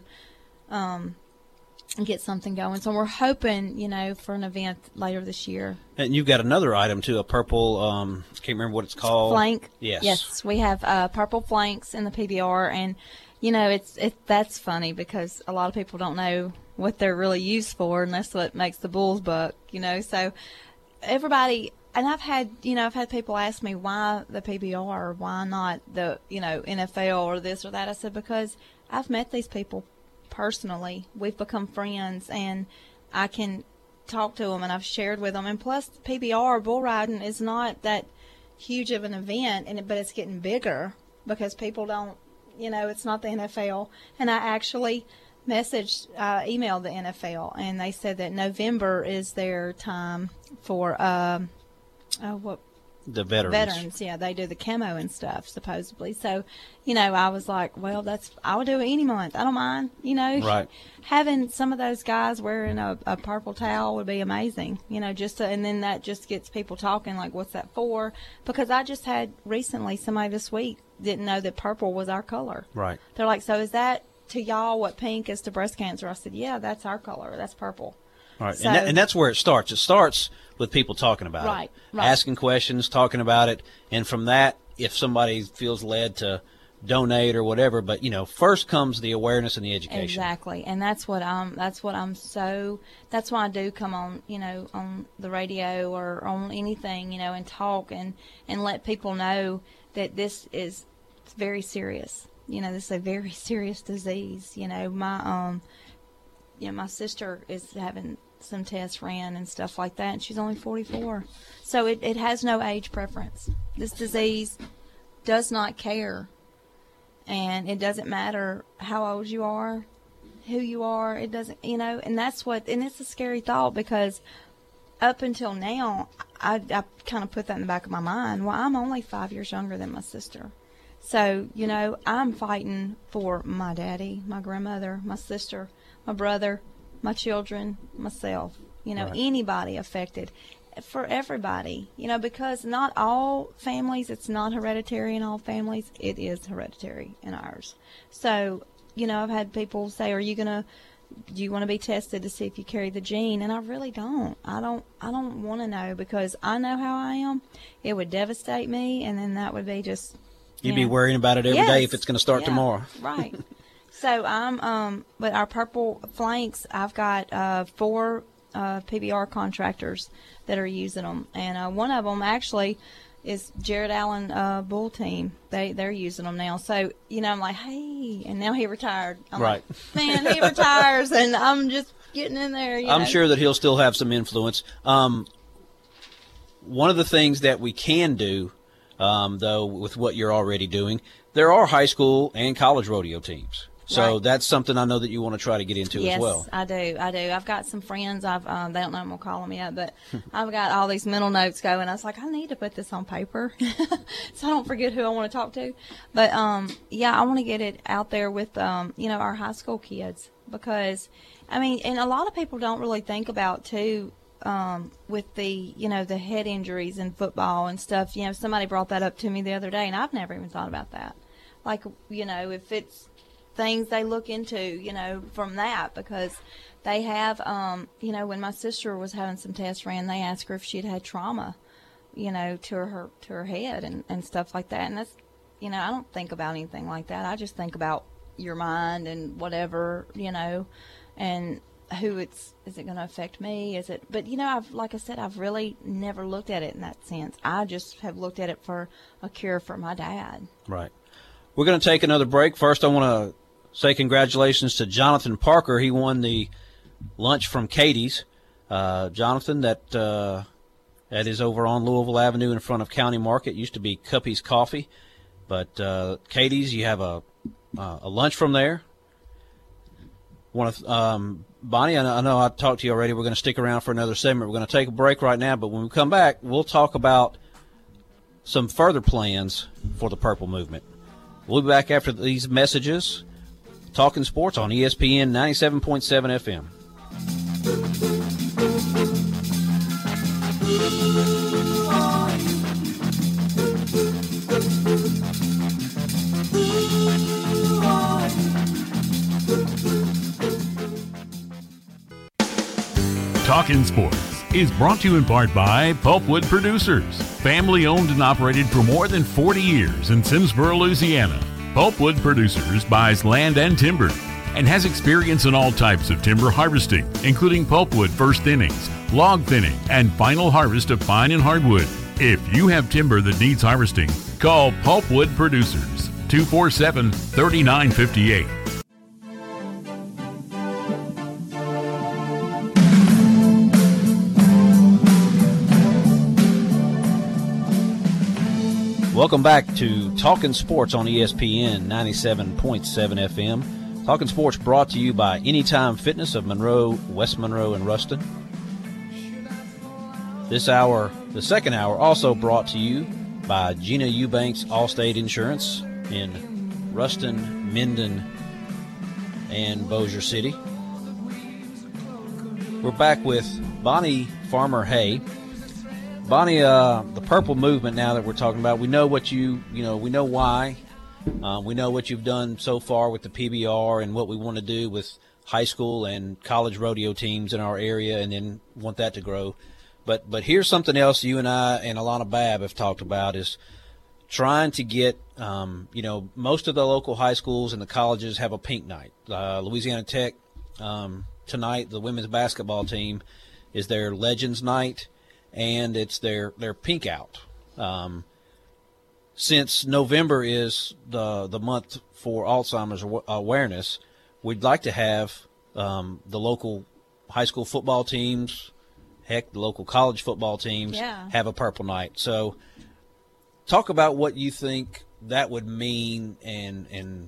um, get something going. So we're hoping, you know, for an event later this year. And you've got another item too, a purple. Um, I can't remember what it's called. Flank. Yes. Yes, we have uh, purple flanks in the P B R, and you know, it's it that's funny because a lot of people don't know what they're really used for, and that's what makes the bulls buck, you know. So everybody, and I've had, you know, I've had people ask me why the P B R, or why not the, you know, N F L or this or that. I said, because I've met these people personally. We've become friends, and I can talk to them, and I've shared with them. And plus, P B R, bull riding, is not that huge of an event, and it, but it's getting bigger because people don't, you know, it's not the N F L. And I actually messaged, uh, emailed the N F L, and they said that November is their time for, um, oh, what? The veterans. Veterans, yeah, they do the camo and stuff, supposedly. So, you know, I was like, well, that's, I would do it any month. I don't mind, you know. Right. Having some of those guys wearing a, a purple towel would be amazing, you know, just to, and then that just gets people talking, like, what's that for? Because I just had recently somebody this week didn't know that purple was our color. Right. They're like, so is that to y'all what pink is to breast cancer? I said, yeah, that's our color. That's purple. Right, So- and, that, and that's where it starts. It starts with people talking about Right, it, right. asking questions, talking about it, and from that, if somebody feels led to donate or whatever, but you know, first comes the awareness and the education. Exactly, and that's what I'm. That's what I'm so. That's why I do come on, you know, on the radio or on anything, you know, and talk and and let people know that this is very serious. You know, this is a very serious disease. You know, my um, you know, my sister is having some tests ran and stuff like that, and she's only forty-four. So it, it has no age preference. This disease does not care. And it doesn't matter how old you are, who you are. It doesn't, you know, and that's what, and it's a scary thought because up until now, I, I kind of put that in the back of my mind. Well, I'm only five years younger than my sister. So, you know, I'm fighting for my daddy, my grandmother, my sister, my brother, my children, myself, you know, Right. anybody affected. For everybody, you know, because not all families, it's not hereditary in all families. It is hereditary in ours. So, you know, I've had people say, are you going to, do you want to be tested to see if you carry the gene? And I really don't. I don't, I don't want to know because I know how I am. It would devastate me. And then that would be just, You'd you be know. worrying about it every day Yes. if it's going to start Yeah, tomorrow. Right. So I'm, um, but our purple flanks, I've got, uh, four, uh, P B R contractors that are using them. And, uh, one of them actually is Jared Allen, uh, bull team. They, they're using them now. So, you know, I'm like, hey, and now he retired. I'm Right. like, man, he retires and I'm just getting in there. You I'm know. sure that he'll still have some influence. Um, one of the things that we can do, um, though, with what you're already doing, there are high school and college rodeo teams. So Right. that's something I know that you want to try to get into Yes, as well. I do. I do. I've got some friends. I've um, they don't know I'm gonna call them yet, but I've got all these mental notes going. I was like, I need to put this on paper so I don't forget who I want to talk to. But um, yeah, I want to get it out there with um, you know, our high school kids because, I mean, and a lot of people don't really think about too. Um, with the, you know, the head injuries in football and stuff. You know, somebody brought that up to me the other day, and I've never even thought about that. Like, you know, if it's things they look into, you know, from that, because they have, um, you know, when my sister was having some tests ran, they asked her if she'd had trauma, you know, to her to her head and, and stuff like that. And that's, you know, I don't think about anything like that. I just think about your mind and whatever, you know, and who it's, is it going to affect me? Is it, but you know, I've, like I said, I've really never looked at it in that sense. I just have looked at it for a cure for my dad. Right. We're going to take another break. First, I want to say congratulations to Jonathan Parker. He won the lunch from Katie's. Uh, Jonathan, that uh, that is over on Louisville Avenue in front of County Market. Used to be Cuppy's Coffee. But uh, Katie's, you have a uh, a lunch from there. Want to, um, Bonnie, I know, I know I talked to you already. We're going to stick around for another segment. We're going to take a break right now, but when we come back, we'll talk about some further plans for the Purple Movement. We'll be back after these messages. Talking Sports on E S P N ninety-seven point seven F M. Talkin' Sports is brought to you in part by Pulpwood Producers, family owned and operated for more than forty years in Simsboro, Louisiana. Pulpwood Producers buys land and timber and has experience in all types of timber harvesting, including pulpwood first thinnings, log thinning, and final harvest of pine and hardwood. If you have timber that needs harvesting, call Pulpwood Producers, two four seven, three nine five eight. Welcome back to Talking Sports on E S P N ninety-seven point seven F M. Talking Sports brought to you by Anytime Fitness of Monroe, West Monroe, and Ruston. This hour, the second hour, also brought to you by Gina Eubanks Allstate Insurance in Ruston, Minden, and Bossier City. We're back with Bonnie Farmer Hay. Bonnie, uh, the purple movement now that we're talking about, we know what you, you know, we know why. Uh, we know what you've done so far with the P B R and what we want to do with high school and college rodeo teams in our area, and then want that to grow. But but here's something else you and I and Alana Babb have talked about, is trying to get, um, you know, most of the local high schools and the colleges have a pink night. Uh, Louisiana Tech, um, tonight, the women's basketball team, is their Legends Night, and it's their, their pink out. Um, since November is the the month for Alzheimer's awareness, we'd like to have um, the local high school football teams, heck, the local college football teams, Yeah. have a purple night. So talk about what you think that would mean, and and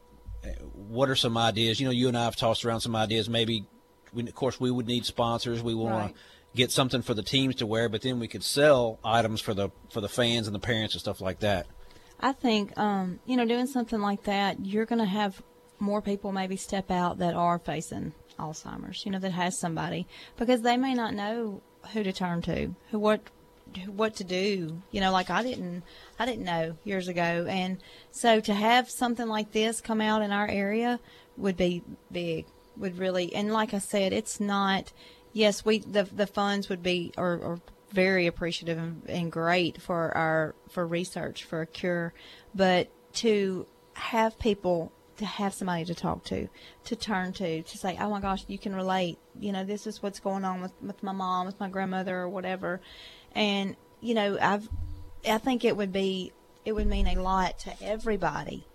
what are some ideas. You know, you and I have tossed around some ideas. Maybe, we, of course, we would need sponsors. We want Right. to get something for the teams to wear, but then we could sell items for the for the fans and the parents and stuff like that. I think, um, you know, doing something like that, you're going to have more people maybe step out that are facing Alzheimer's, you know, that has somebody, because they may not know who to turn to, who what what to do. You know, like I didn't I didn't know years ago, and so to have something like this come out in our area would be big, would really. And like I said, it's not. Yes, we the the funds would be are, are very appreciative and, and great for our for research for a cure, but to have people, to have somebody to talk to, to turn to, to say, oh my gosh, you can relate. You know, this is what's going on with, with my mom, with my grandmother, or whatever. And you know, I've I think it would be it would mean a lot to everybody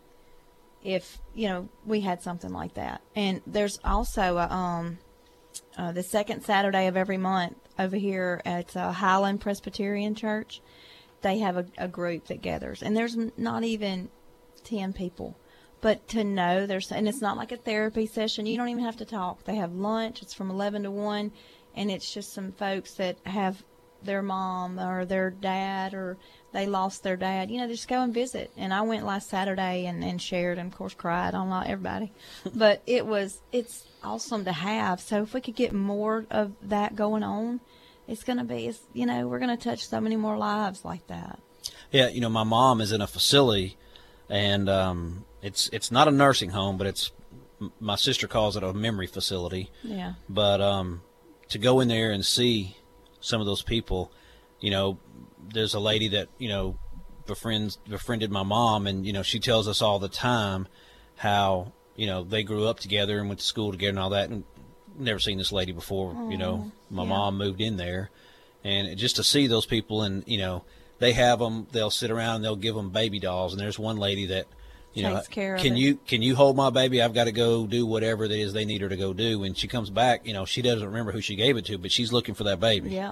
if, you know, we had something like that. And there's also a, um. Uh, the second Saturday of every month over here at uh, Highland Presbyterian Church, they have a, a group that gathers, and there's n- not even ten people. But to know there's, and it's not like a therapy session. You don't even have to talk. They have lunch. It's from eleven to one, and it's just some folks that have their mom or their dad, or they lost their dad. You know, just go and visit. And I went last Saturday and, and shared, and of course cried on not everybody, but it was it's awesome to have. So if we could get more of that going on, it's gonna be, it's, you know, we're gonna touch so many more lives like that. Yeah, you know, my mom is in a facility, and um, it's it's not a nursing home, but it's, my sister calls it a memory facility. Yeah. But um, to go in there and see some of those people, you know, there's a lady that, you know, befriends befriended my mom, and you know, she tells us all the time how, you know, they grew up together and went to school together and all that, and never seen this lady before. Aww, you know, my yeah. mom moved in there, and just to see those people, and you know, they have them, they'll sit around and they'll give them baby dolls, and there's one lady that, you know, Takes care of can it. you can you hold my baby? I've got to go do whatever it is they need her to go do. When she comes back, you know, she doesn't remember who she gave it to, but she's looking for that baby. Yeah.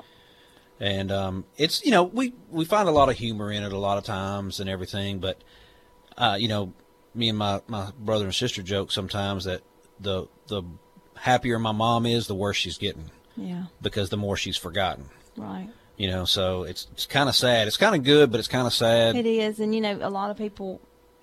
And um, it's, you know, we, we find a lot of humor in it a lot of times and everything, but, uh, you know, me and my, my brother and sister joke sometimes that the the happier my mom is, the worse she's getting. Yeah. Because the more she's forgotten. Right. You know, so it's it's kind of sad. It's kind of good, but it's kind of sad. It is. And, you know, a lot of people,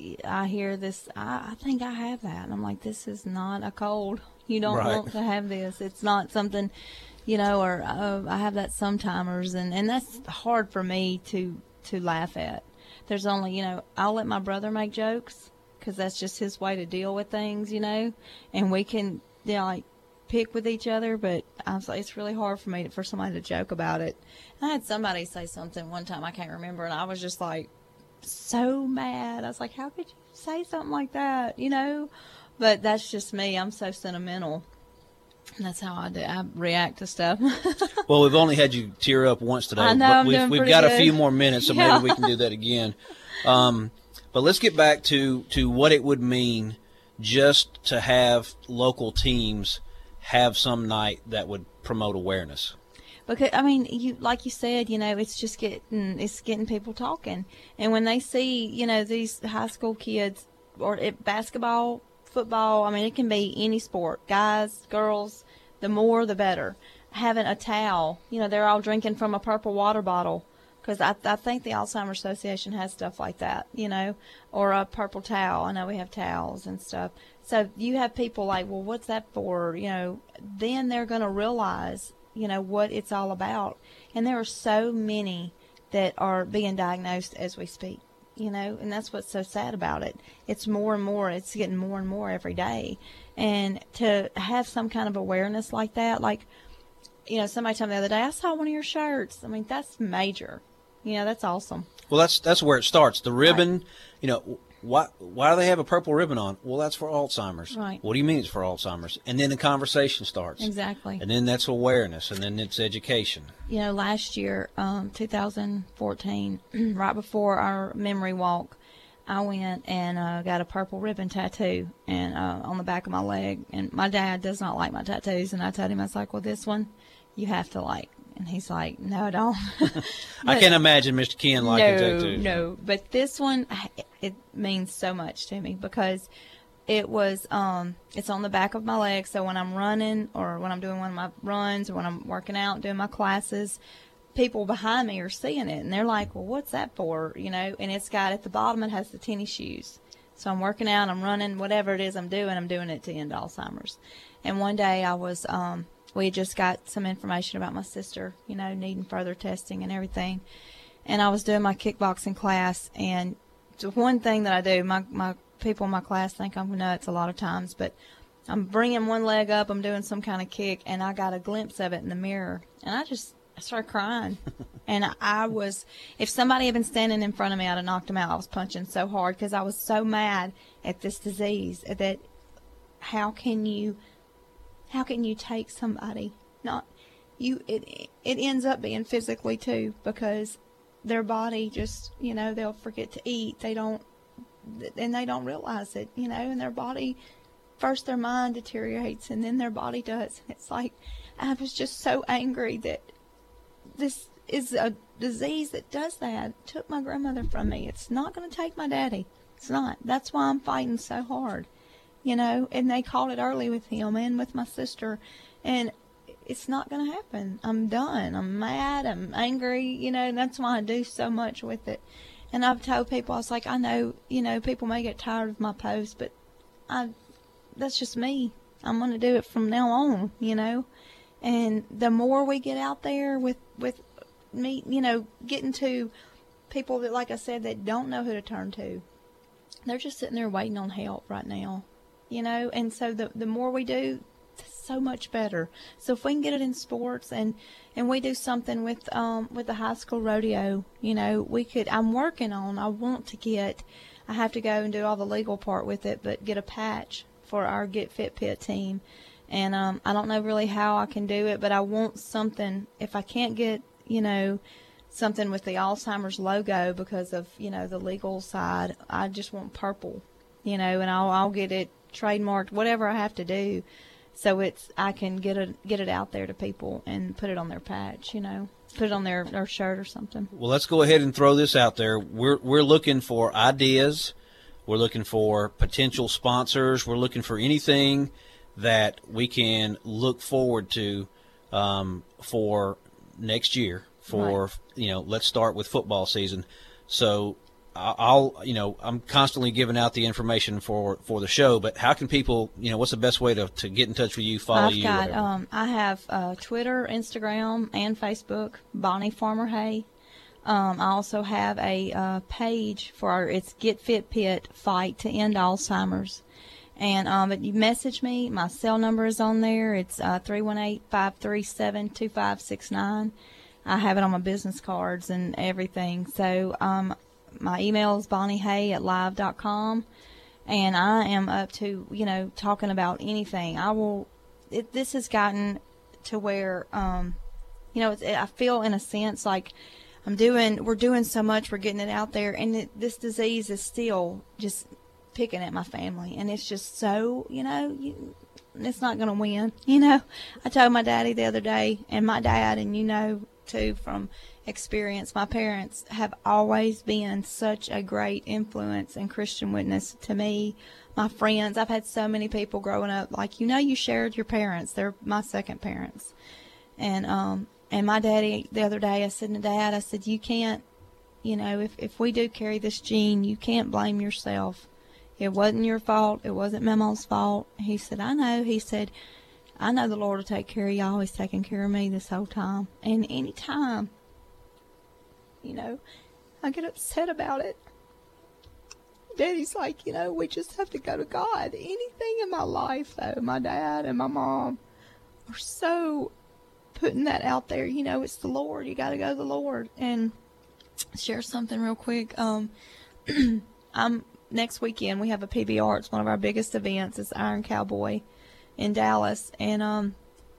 I hear this, I, I think I have that. And I'm like, this is not a cold. You don't Right. want to have this. It's not something, you know, or uh, I have that sometimers. And, and that's hard for me to, to laugh at. There's only, you know, I'll let my brother make jokes because that's just his way to deal with things, you know. And we can, you know, like, pick with each other, but I was like, it's really hard for me to, for somebody to joke about it. I had somebody say something one time, I can't remember, and I was just like, so mad. I was like, how could you say something like that, you know? But that's just me. I'm so sentimental. And that's how I do. I react to stuff. Well, we've only had you tear up once today. I know, but I'm we've, doing we've pretty got good. a few more minutes, so Yeah. maybe we can do that again. Um, but let's get back to, to what it would mean just to have local teams have some night that would promote awareness. Because I mean, you like you said, you know, it's just getting it's getting people talking, and when they see, you know, these high school kids or it, basketball, football, I mean, it can be any sport, guys, girls, the more the better. Having a towel, you know, they're all drinking from a purple water bottle, because I I think the Alzheimer's Association has stuff like that, you know, or a purple towel. I know we have towels and stuff. So you have people like, well, what's that for? You know, then they're going to realize, you know, what it's all about. And there are so many that are being diagnosed as we speak, you know, and that's what's so sad about it. It's more and more, it's getting more and more every day. And to have some kind of awareness like that, like, you know, somebody told me the other day, I saw one of your shirts. I mean, that's major. You know, that's awesome. Well, that's that's where it starts. The ribbon, right. You know, why why do they have a purple ribbon on? Well, that's for Alzheimer's. Right. What do you mean it's for Alzheimer's? And then the conversation starts. Exactly. And then that's awareness, and then it's education. You know, last year, um, two thousand fourteen, right before our memory walk, I went and uh, got a purple ribbon tattoo and uh, on the back of my leg. And my dad does not like my tattoos, and I told him, I was like, well, this one you have to like. And he's like, no, I don't. I can't imagine Mister Ken liking no, tattoos. No, but this one, it means so much to me because it was, um, it's on the back of my leg. So when I'm running or when I'm doing one of my runs or when I'm working out, doing my classes, people behind me are seeing it. And they're like, well, what's that for? You know, and it's got, at the bottom, it has the tennis shoes. So I'm working out, I'm running, whatever it is I'm doing, I'm doing it to end Alzheimer's. And one day I was, um, we had just got some information about my sister, you know, needing further testing and everything. And I was doing my kickboxing class, and it's one thing that I do, my, my people in my class think I'm nuts a lot of times, but I'm bringing one leg up, I'm doing some kind of kick, and I got a glimpse of it in the mirror. And I just I started crying. And I, I was, if somebody had been standing in front of me, I'd have knocked them out. I was punching so hard because I was so mad at this disease that how can you... How can you take somebody, not you, it it ends up being physically too, because their body just, you know, they'll forget to eat. They don't, and they don't realize it, you know, and their body, first their mind deteriorates and then their body does. It's like, I was just so angry that this is a disease that does that. It took my grandmother from me. It's not going to take my daddy. It's not. That's why I'm fighting so hard. You know, and they caught it early with him and with my sister, and it's not going to happen. I'm done. I'm mad. I'm angry, you know, and that's why I do so much with it. And I've told people, I was like, I know, you know, people may get tired of my posts, but I, that's just me. I'm going to do it from now on, you know, and the more we get out there with, with me, you know, getting to people that, like I said, that don't know who to turn to, they're just sitting there waiting on help right now. You know, and so the the more we do, so much better. So if we can get it in sports, and and we do something with um with the high school rodeo, you know, we could. I'm working on. I want to get. I have to go and do all the legal part with it, but get a patch for our Get Fit Pit team, and um I don't know really how I can do it, but I want something. If I can't get, you know, something with the Alzheimer's logo because of, you know, the legal side, I just want purple, you know, and I'll I'll get it trademarked, whatever I have to do, so it's I can get it get it out there to people and put it on their patch, you know, put it on their, their shirt or something. Well, let's go ahead and throw this out there. We're we're looking for ideas. We're looking for potential sponsors. We're looking for anything that we can look forward to um, for next year. For right. You know, let's start with football season. So. I'll, you know, I'm constantly giving out the information for, for the show, but how can people, you know, what's the best way to, to get in touch with you, follow I've you? Got, um, I have uh, Twitter, Instagram, and Facebook, Bonnie Farmer Hay. Um, I also have a uh, page for our, it's Get Fit Pit Fight to End Alzheimer's. And um, but you message me, my cell number is on there. It's uh, three one eight, five three seven, two five six nine. I have it on my business cards and everything. So, um, my email is bonnie hay at live dot com, and I am up to, you know, talking about anything. I will, it, this has gotten to where, um, you know, it's, I feel in a sense like I'm doing, we're doing so much, we're getting it out there, and it, this disease is still just picking at my family, and it's just so, you know, you, it's not going to win, you know. I told my daddy the other day, and my dad, and you know, too, from experience, my parents have always been such a great influence and Christian witness to me, my friends. I've had so many people growing up, like, you know, you shared your parents. They're my second parents. And, um, and my daddy, the other day, I said to Dad, I said, you can't, you know, if, if we do carry this gene, you can't blame yourself. It wasn't your fault. It wasn't Mama's fault. He said, I know. He said, I know the Lord will take care of y'all. He's taking care of me this whole time. And any time, you know, I get upset about it, Daddy's like, you know, we just have to go to God. Anything in my life, though, my dad and my mom are so putting that out there. You know, it's the Lord. You got to go to the Lord. And share something real quick. Um, I'm next weekend we have a P B R. It's one of our biggest events. It's Iron Cowboy in Dallas, and um,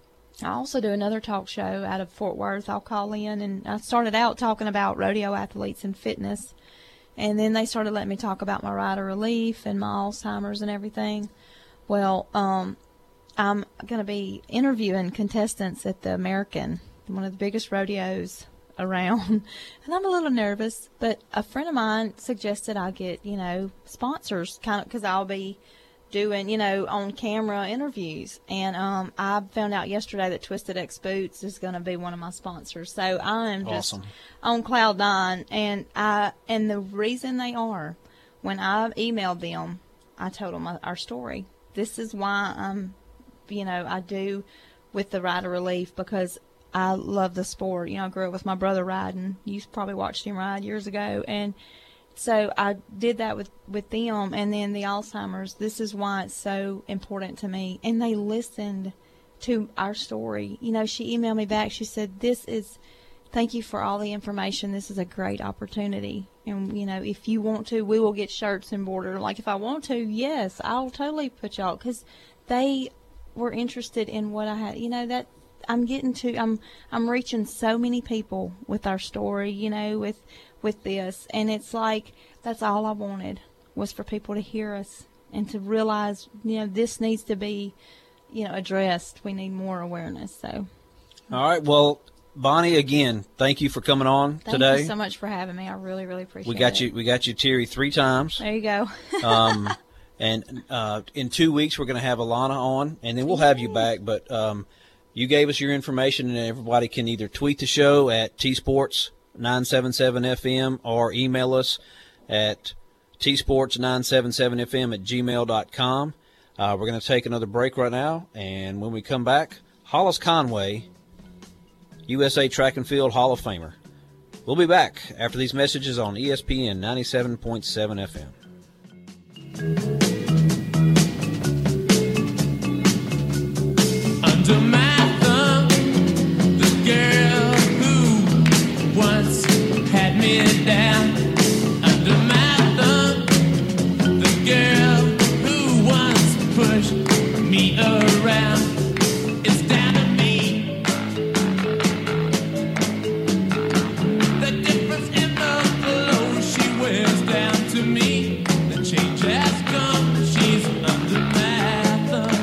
I also do another talk show out of Fort Worth. I'll call in, and I started out talking about rodeo athletes and fitness, and then they started letting me talk about my rider relief and my Alzheimer's and everything. Well, um, I'm going to be interviewing contestants at the American, one of the biggest rodeos around, and I'm a little nervous, but a friend of mine suggested I get, you know, sponsors, kind of, because I'll be doing, you know, on camera interviews, and um, I found out yesterday that Twisted X Boots is going to be one of my sponsors, so I am just Awesome. on cloud nine, and I, and the reason they are, when I emailed them, I told them our story. This is why I'm, you know, I do with the rider relief, because I love the sport. You know, I grew up with my brother riding. You probably watched him ride years ago. And so I did that with, with them. And then the Alzheimer's, this is why it's so important to me. And they listened to our story. You know, she emailed me back. She said, this is, thank you for all the information. This is a great opportunity. And, you know, if you want to, we will get shirts embroidered. Like, if I want to, yes, I'll totally put y'all. Because they were interested in what I had. You know, that. I'm getting to, I'm, I'm reaching so many people with our story, you know, with, with this. And it's like, that's all I wanted, was for people to hear us and to realize, you know, this needs to be, you know, addressed. We need more awareness. So. All right. Well, Bonnie, again, thank you for coming on thank today. Thank you so much for having me. I really, really appreciate it. We got it. you, we got you teary three times. There you go. um, and, uh, in two weeks we're going to have Alana on, and then we'll have you back. But, um, you gave us your information, and everybody can either tweet the show at T Sports nine seven seven F M or email us at T Sports nine seven seven F M at gmail dot com. Uh, we're going to take another break right now, and when we come back, Hollis Conway, U S A Track and Field Hall of Famer. We'll be back after these messages on E S P N ninety-seven point seven F M. Under my thumb, the girl who once had me down. Under my thumb, the girl who once pushed me around. It's down to me. The difference in the clothes she wears down to me. The change has come. She's under my thumb.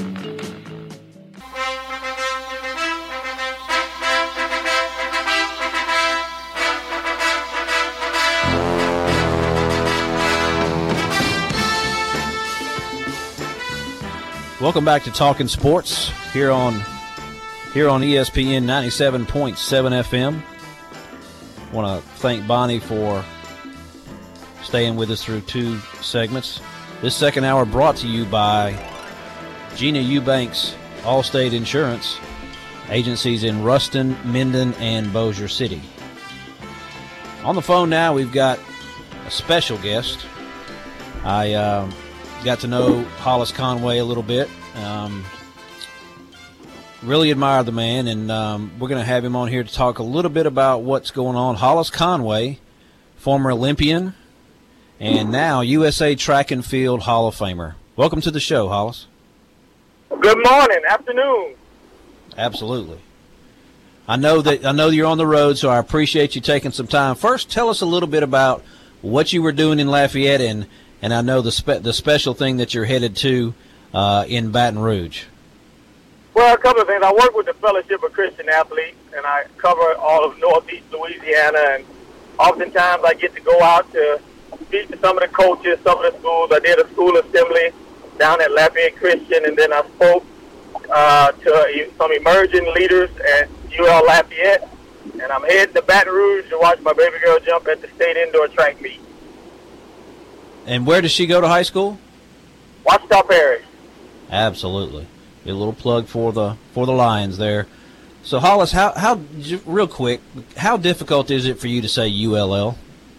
Welcome back to Talking Sports here on here on E S P N ninety-seven point seven F M. I want to thank Bonnie for staying with us through two segments. This second hour brought to you by Gina Eubanks Allstate Insurance, agencies in Ruston, Minden, and Bossier City. On the phone now, we've got a special guest. I uh, got to know Hollis Conway a little bit. Um, really admire the man, and um, we're going to have him on here to talk a little bit about what's going on. Hollis Conway, former Olympian, and now U S A Track and Field Hall of Famer. Welcome to the show, Hollis. Good morning, afternoon. Absolutely. I know that I know you're on the road, so I appreciate you taking some time. First, tell us a little bit about what you were doing in Lafayette, and, and I know the spe- the special thing that you're headed to uh, in Baton Rouge. Well, a couple of things. I work with the Fellowship of Christian Athletes, and I cover all of Northeast Louisiana, and oftentimes I get to go out to speak to some of the coaches, some of the schools. I did a school assembly down at Lafayette Christian, and then I spoke uh, to some emerging leaders at U L Lafayette, and I'm heading to Baton Rouge to watch my baby girl jump at the state indoor track meet. And where does she go to high school? Ouachita Parish. Absolutely. A little plug for the for the Lions there. So Hollis, how how j- real quick, how difficult is it for you to say U L L?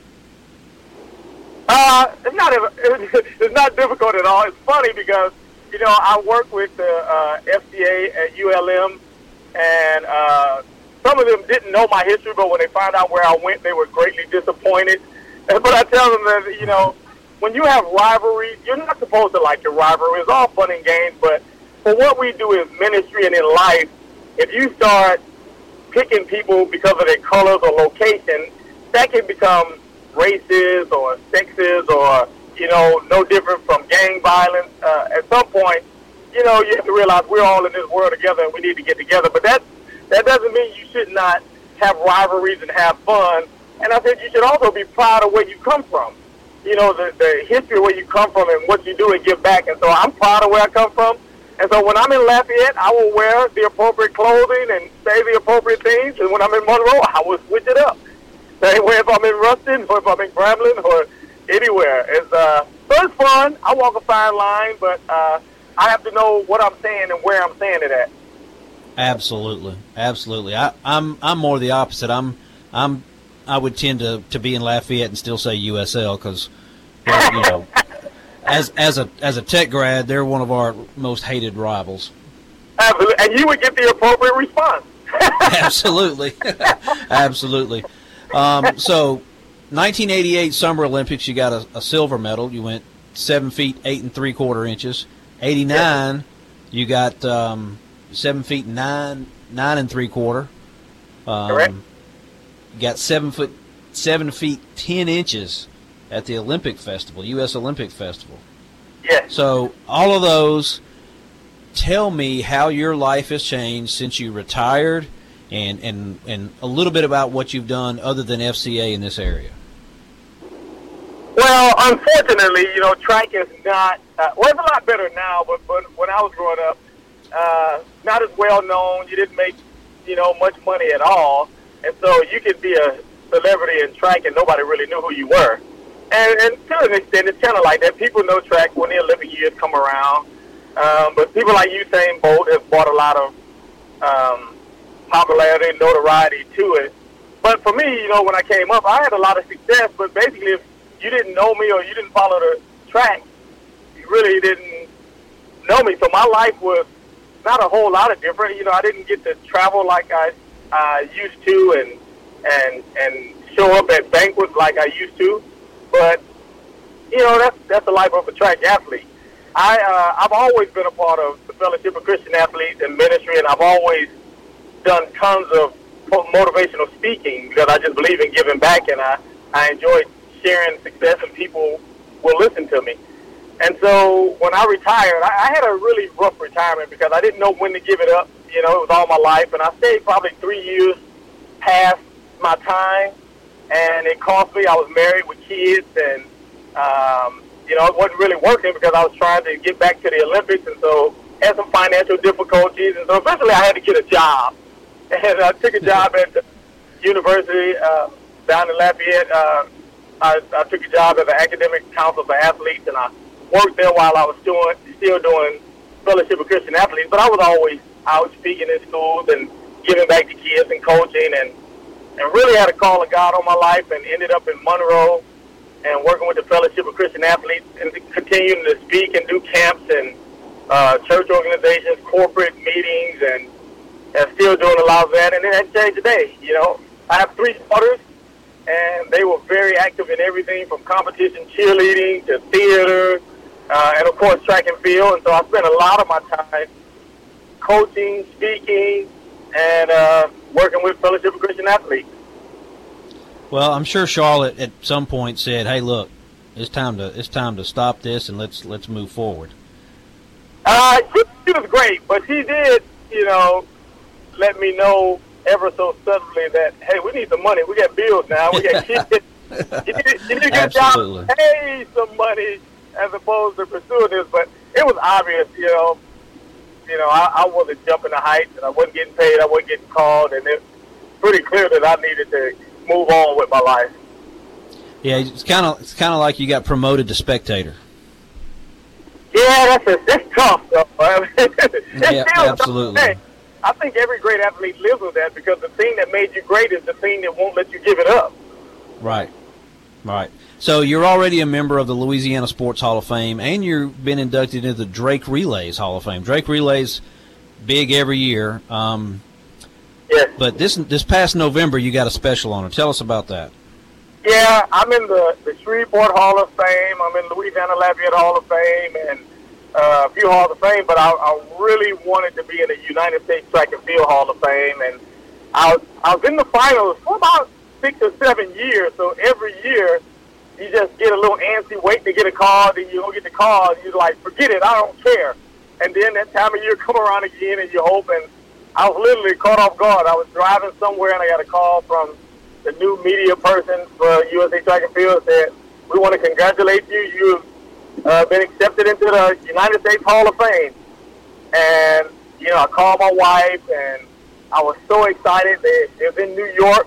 Uh, it's not it's not difficult at all. It's funny because you know I work with the uh, F C A at U L M, and uh, some of them didn't know my history, but when they found out where I went, they were greatly disappointed. But I tell them that you know when you have rivalries, you're not supposed to like your rivalry. It's all fun and games, but for what we do is ministry and in life, if you start picking people because of their colors or location, that can become racist or sexist or, you know, no different from gang violence. Uh, at some point, you know, you have to realize we're all in this world together and we need to get together. But that, that doesn't mean you should not have rivalries and have fun. And I said you should also be proud of where you come from. You know, the, the history of where you come from and what you do and give back. And so I'm proud of where I come from. And so when I'm in Lafayette, I will wear the appropriate clothing and say the appropriate things. And when I'm in Monroe, I will switch it up. Same way if I'm in Ruston or if I'm in Grambling or anywhere. It's, uh, so it's fun. I walk a fine line, but uh, I have to know what I'm saying and where I'm saying it at. Absolutely, absolutely. I, I'm I'm more the opposite. I'm I'm I would tend to, to be in Lafayette and still say U S L because, well, you know. As as a as a Tech grad, they're one of our most hated rivals. Absolutely, and you would get the appropriate response. Absolutely, absolutely. Um, so, nineteen eighty-eight Summer Olympics, you got a, a silver medal. You went seven feet eight and three quarter inches. eighty-nine, yeah. You got um, seven feet nine nine and three quarter. Um, Correct. You got seven foot seven feet ten inches. At the Olympic Festival, U S Olympic Festival. Yes. So all of those, tell me how your life has changed since you retired and, and, and a little bit about what you've done other than F C A in this area. Well, unfortunately, you know, track is not, uh, well, it's a lot better now, but, but when I was growing up, uh, not as well known. You didn't make, you know, much money at all. And so you could be a celebrity in track and nobody really knew who you were. And, and to an extent, it's kind of like that. People know track when the Olympic years come around. Um, but people like Usain Bolt have brought a lot of um, popularity and notoriety to it. But for me, you know, when I came up, I had a lot of success. But basically, if you didn't know me or you didn't follow the track, you really didn't know me. So my life was not a whole lot of different. You know, I didn't get to travel like I uh, used to and, and, and show up at banquets like I used to. But, you know, that's that's the life of a track athlete. I, uh, I've always been a part of the Fellowship of Christian Athletes and ministry, and I've always done tons of motivational speaking because I just believe in giving back, and I, I enjoy sharing success, and people will listen to me. And so when I retired, I, I had a really rough retirement because I didn't know when to give it up. You know, it was all my life, and I stayed probably three years past my time. And it cost me. I was married with kids, and um, you know, it wasn't really working because I was trying to get back to the Olympics, and so had some financial difficulties. And so eventually, I had to get a job, and I took a job at the university uh, down in Lafayette. Uh, I, I took a job as an academic council for athletes, and I worked there while I was doing still doing Fellowship of Christian Athletes. But I was always out speaking in schools and giving back to kids and coaching, and. And really had a call of God on my life and ended up in Monroe and working with the Fellowship of Christian Athletes and continuing to speak and do camps and uh, church organizations, corporate meetings, and, and still doing a lot of that. And it hasn't changed today. You know, I have three daughters, and they were very active in everything from competition cheerleading to theater, uh, and of course track and field. And so I spent a lot of my time coaching, speaking, and uh, working with Fellowship of Christian Athletes. Well, I'm sure Charlotte at some point said, "Hey, look, it's time to it's time to stop this and let's let's move forward." Uh, she, she was great, but she did, you know, let me know ever so subtly that, hey, we need some money. We got bills now. We got kids. you need, you need to get Absolutely. down, pay some money as opposed to pursuing this. But it was obvious, you know. You know, I, I wasn't jumping the heights, and I wasn't getting paid. I wasn't getting called, and it's pretty clear that I needed to move on with my life. Yeah, it's kind of it's kind of like you got promoted to spectator. Yeah, that's a, that's tough, though. It's Yeah, still absolutely. tough. Hey, I think every great athlete lives with that because the thing that made you great is the thing that won't let you give it up. Right, right. So you're already a member of the Louisiana Sports Hall of Fame, and you've been inducted into the Drake Relays Hall of Fame. Drake Relays, big every year. Um, Yes. but this this past November, you got a special honor. Tell us about that. Yeah, I'm in the, the Shreveport Hall of Fame. I'm in Louisiana Lafayette Hall of Fame and uh, a few Halls of Fame, but I, I really wanted to be in the United States Track and Field Hall of Fame. And I was, I was in the finals for about six or seven years. So every year, you just get a little antsy, waiting to get a call, then you don't get the call, and you're like, forget it, I don't care. And then that time of year come around again, and you're hoping. I was literally caught off guard. I was driving somewhere, and I got a call from the new media person for U S A Track and Field. Said, we want to congratulate you. You've uh, been accepted into the United States Hall of Fame. And, you know, I called my wife, and I was so excited. It, it was in New York.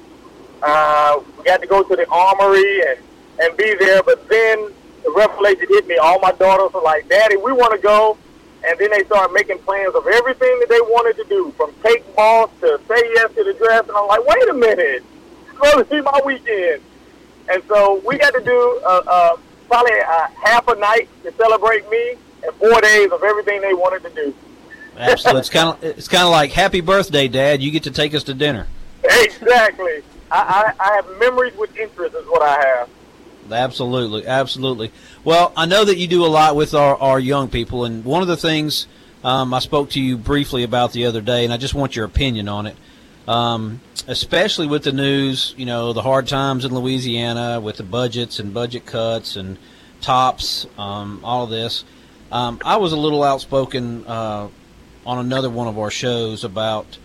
Uh, we got to go to the Armory and, and be there. But then the revelation hit me. All my daughters were like, Daddy, we want to go. And then they started making plans of everything that they wanted to do, from take balls to say yes to the dress. And I'm like, wait a minute. It's going to be my weekend. And so we got to do uh, uh, probably uh, half a night to celebrate me and four days of everything they wanted to do. Absolutely, it's kind of it's kind of like happy birthday, Dad. You get to take us to dinner. Exactly. I, I, I have memories with interest is what I have. Absolutely, absolutely. Well, I know that you do a lot with our, our young people, and one of the things um, I spoke to you briefly about the other day, and I just want your opinion on it, um, especially with the news, you know, the hard times in Louisiana with the budgets and budget cuts and tops, um, all of this. Um, I was a little outspoken uh, on another one of our shows about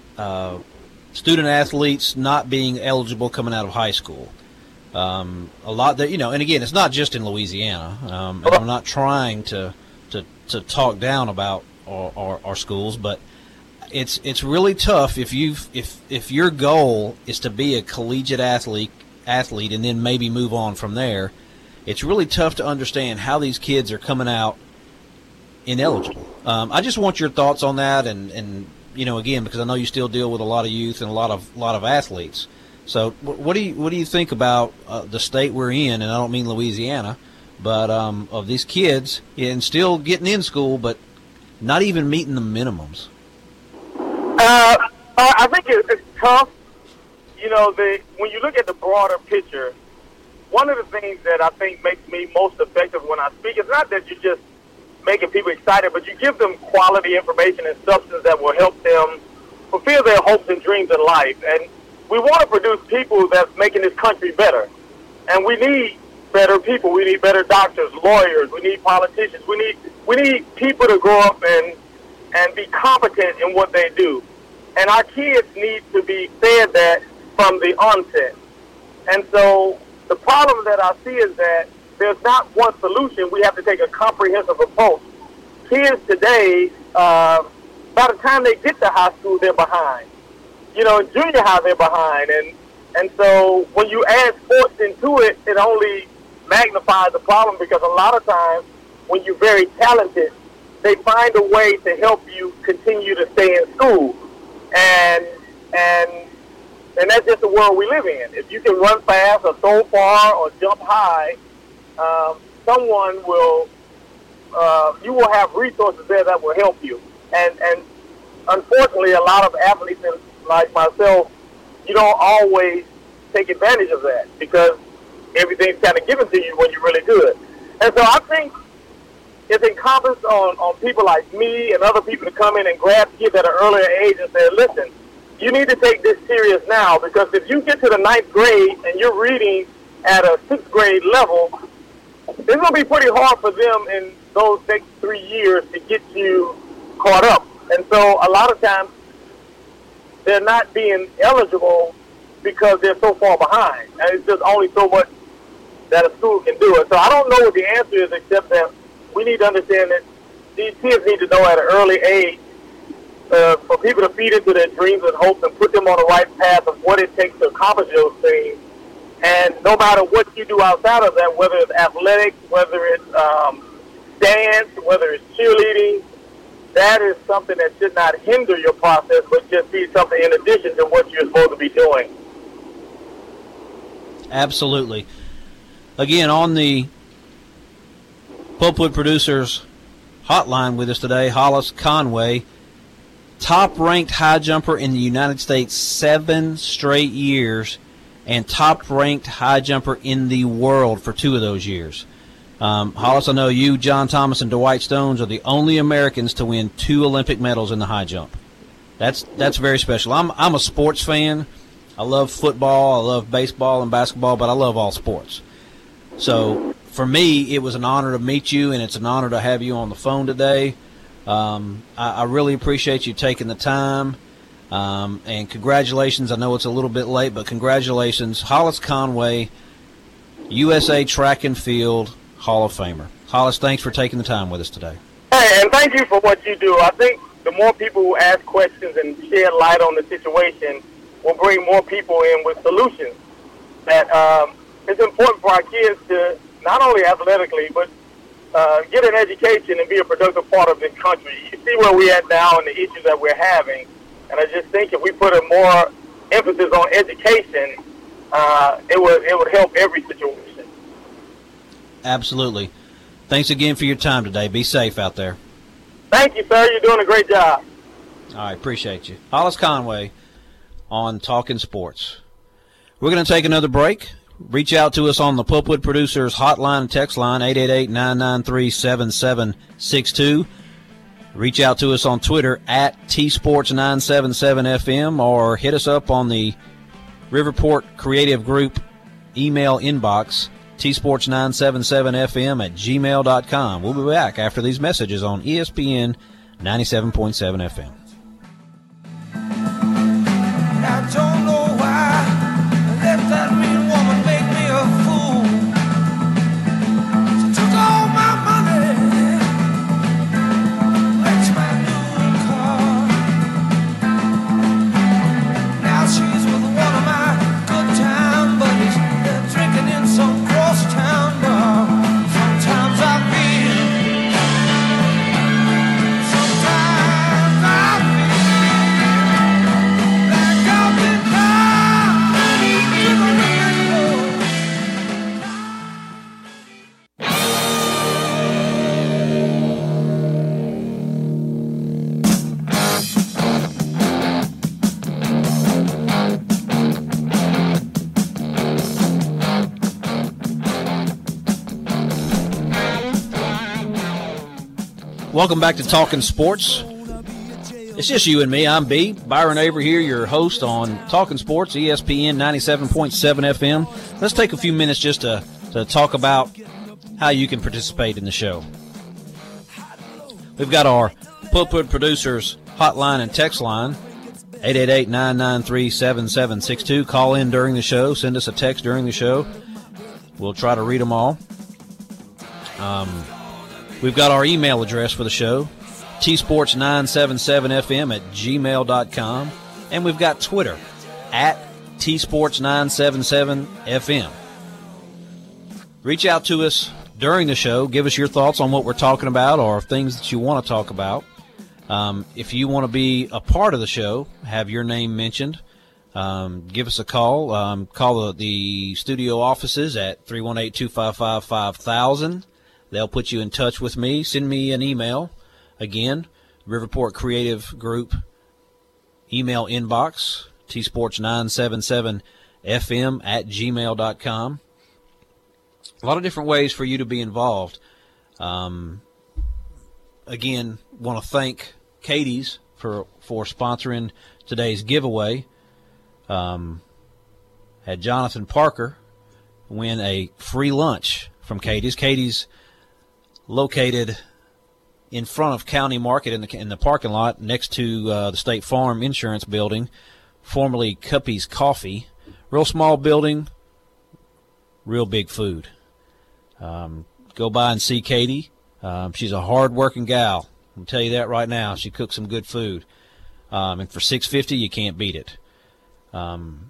uh, student athletes not being eligible coming out of high school. Um, a lot that, you know, and again, it's not just in Louisiana. Um, and I'm not trying to, to, to talk down about our, our, our schools, but it's, it's really tough if you've, if, if your goal is to be a collegiate athlete, athlete and then maybe move on from there. It's really tough to understand how these kids are coming out ineligible. Um, I just want your thoughts on that. And, and, you know, again, because I know you still deal with a lot of youth and a lot of, lot of athletes. So what do you what do you think about uh, the state we're in, and I don't mean Louisiana, but um, of these kids and still getting in school, but not even meeting the minimums? Uh, I think it's tough. You know, the when you look at the broader picture, one of the things that I think makes me most effective when I speak is not that you're just making people excited, but you give them quality information and substance that will help them fulfill their hopes and dreams in life. And we want to produce people that's making this country better. And we need better people. We need better doctors, lawyers. We need politicians. We need we need people to grow up and and be competent in what they do. And our kids need to be fed that from the onset. And so the problem that I see is that there's not one solution. We have to take a comprehensive approach. Kids today, uh, by the time they get to high school, they're behind. You know, in junior high, they're behind. And, and so when you add sports into it, it only magnifies the problem, because a lot of times when you're very talented, they find a way to help you continue to stay in school. And and and that's just the world we live in. If you can run fast or throw far or jump high, um, someone will, uh, you will have resources there that will help you. And, and unfortunately, a lot of athletes like myself, you don't always take advantage of that because everything's kind of given to you when you're really good. And so I think it's incumbent on, on people like me and other people to come in and grab kids at an earlier age and say, listen, you need to take this serious now because if you get to the ninth grade and you're reading at a sixth grade level, it's going to be pretty hard for them in those next three years to get you caught up. And so a lot of times they're not being eligible because they're so far behind. And it's just only so much that a school can do it. So I don't know what the answer is except that we need to understand that these kids need to know at an early age uh, for people to feed into their dreams and hopes and put them on the right path of what it takes to accomplish those things. And no matter what you do outside of that, whether it's athletics, whether it's um, dance, whether it's cheerleading, that is something that should not hinder your process, but just be something in addition to what you're supposed to be doing. Absolutely. Again, on the Pulpwood Producers hotline with us today, Hollis Conway, top-ranked high jumper in the United States seven straight years, and top-ranked high jumper in the world for two of those years. Um, Hollis, I know you, John Thomas, and Dwight Stones are the only Americans to win two Olympic medals in the high jump. That's that's very special. I'm I'm a sports fan. I love football, I love baseball and basketball, but I love all sports. So for me, it was an honor to meet you, and it's an honor to have you on the phone today. Um, I, I really appreciate you taking the time, um, and congratulations. I know it's a little bit late, but congratulations. Hollis Conway, U S A Track and Field Hall of Famer. Hollis, thanks for taking the time with us today. Hey, and thank you for what you do. I think the more people who ask questions and shed light on the situation will bring more people in with solutions. That um, it's important for our kids to not only athletically, but uh, get an education and be a productive part of this country. You see where we're at now and the issues that we're having, and I just think if we put a more emphasis on education, uh, it would it would help every situation. Absolutely. Thanks again for your time today. Be safe out there. Thank you, sir. You're doing a great job. All right, appreciate you. Hollis Conway on Talking Sports. We're going to take another break. Reach out to us on the Pulpwood Producers hotline and text line, eight eight eight, nine nine three, seven seven six two. Reach out to us on Twitter at T Sports nine seven seven F M or hit us up on the Riverport Creative Group email inbox, T Sports nine seven seven F M at gmail dot com. We'll be back after these messages on E S P N ninety-seven point seven F M. I don't know why let that mean woman make me a fool. She took all my money, wrecked my new car. Now she's with one of my good time buddies. They're drinking in some cross town bar. Sometimes I feel, sometimes I feel like I've been down to the rainbow. Welcome back to Talking Sports. It's just you and me. I'm B. Byron Avery here, your host on Talking Sports, E S P N ninety-seven point seven F M. Let's take a few minutes just to, to talk about how you can participate in the show. We've got our Pulpwood Producers hotline and text line, eight eight eight, nine nine three, seven seven six two. Call in during the show. Send us a text during the show. We'll try to read them all. Um, we've got our email address for the show, T Sports nine seven seven F M at gmail dot com. And we've got Twitter, at T Sports nine seven seven F M. Reach out to us during the show. Give us your thoughts on what we're talking about or things that you want to talk about. Um, if you want to be a part of the show, have your name mentioned, um, give us a call. Um, call the, the studio offices at three one eight, two five five, five thousand. They'll put you in touch with me. Send me an email. Again, Riverport Creative Group email inbox, T Sports nine seven seven f m at gmail dot com. A lot of different ways for you to be involved. Um, again, want to thank Katie's for, for sponsoring today's giveaway. Um, had Jonathan Parker win a free lunch from Katie's. Katie's located in front of County Market in the in the parking lot next to uh, the State Farm Insurance Building, formerly Cuppy's Coffee. Real small building, real big food. Um, go by and see Katie. Um, she's a hard-working gal. I'll tell you that right now. She cooks some good food. Um, and for six fifty, you can't beat it. Um,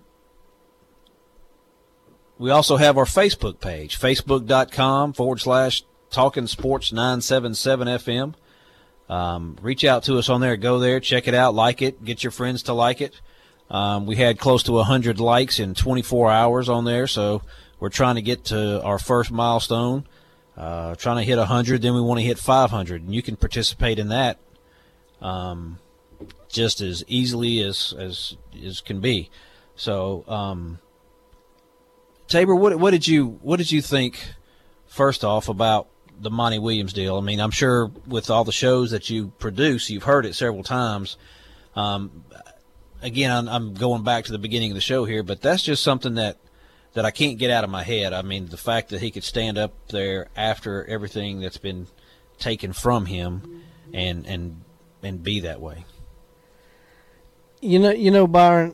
we also have our Facebook page, facebook.com forward slash Talking Sports nine seven seven F M. Um, reach out to us on there. Go there, check it out, like it, get your friends to like it. Um, we had close to one hundred likes in twenty-four hours on there, so we're trying to get to our first milestone. Uh, trying to hit one hundred, then we want to hit five hundred, and you can participate in that um, just as easily as as as can be. So, um, Tabor, what what did you what did you think first off about the Monty Williams deal? I mean, I'm sure with all the shows that you produce, you've heard it several times. Um, again, I'm, I'm going back to the beginning of the show here, but that's just something that, that I can't get out of my head. I mean, the fact that he could stand up there after everything that's been taken from him and and and be that way. You know, you know, Byron,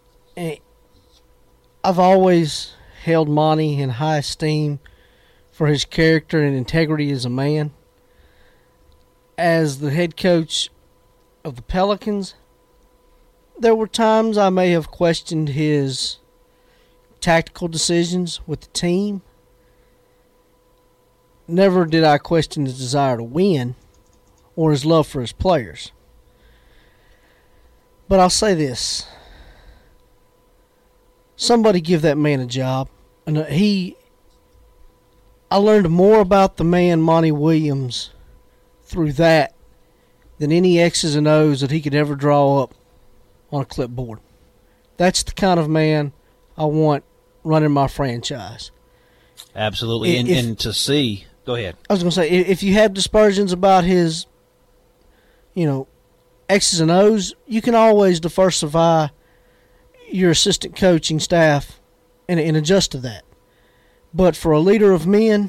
I've always held Monty in high esteem for his character and integrity as a man. As the head coach of the Pelicans, there were times I may have questioned his tactical decisions with the team. Never did I question his desire to win or his love for his players. But I'll say this. Somebody give that man a job. And he... I learned more about the man Monty Williams through that than any X's and O's that he could ever draw up on a clipboard. That's the kind of man I want running my franchise. Absolutely. And, if, and to see, go ahead. I was going to say, if you have dispersions about his, you know, X's and O's, you can always diversify your assistant coaching staff and, and adjust to that. But for a leader of men,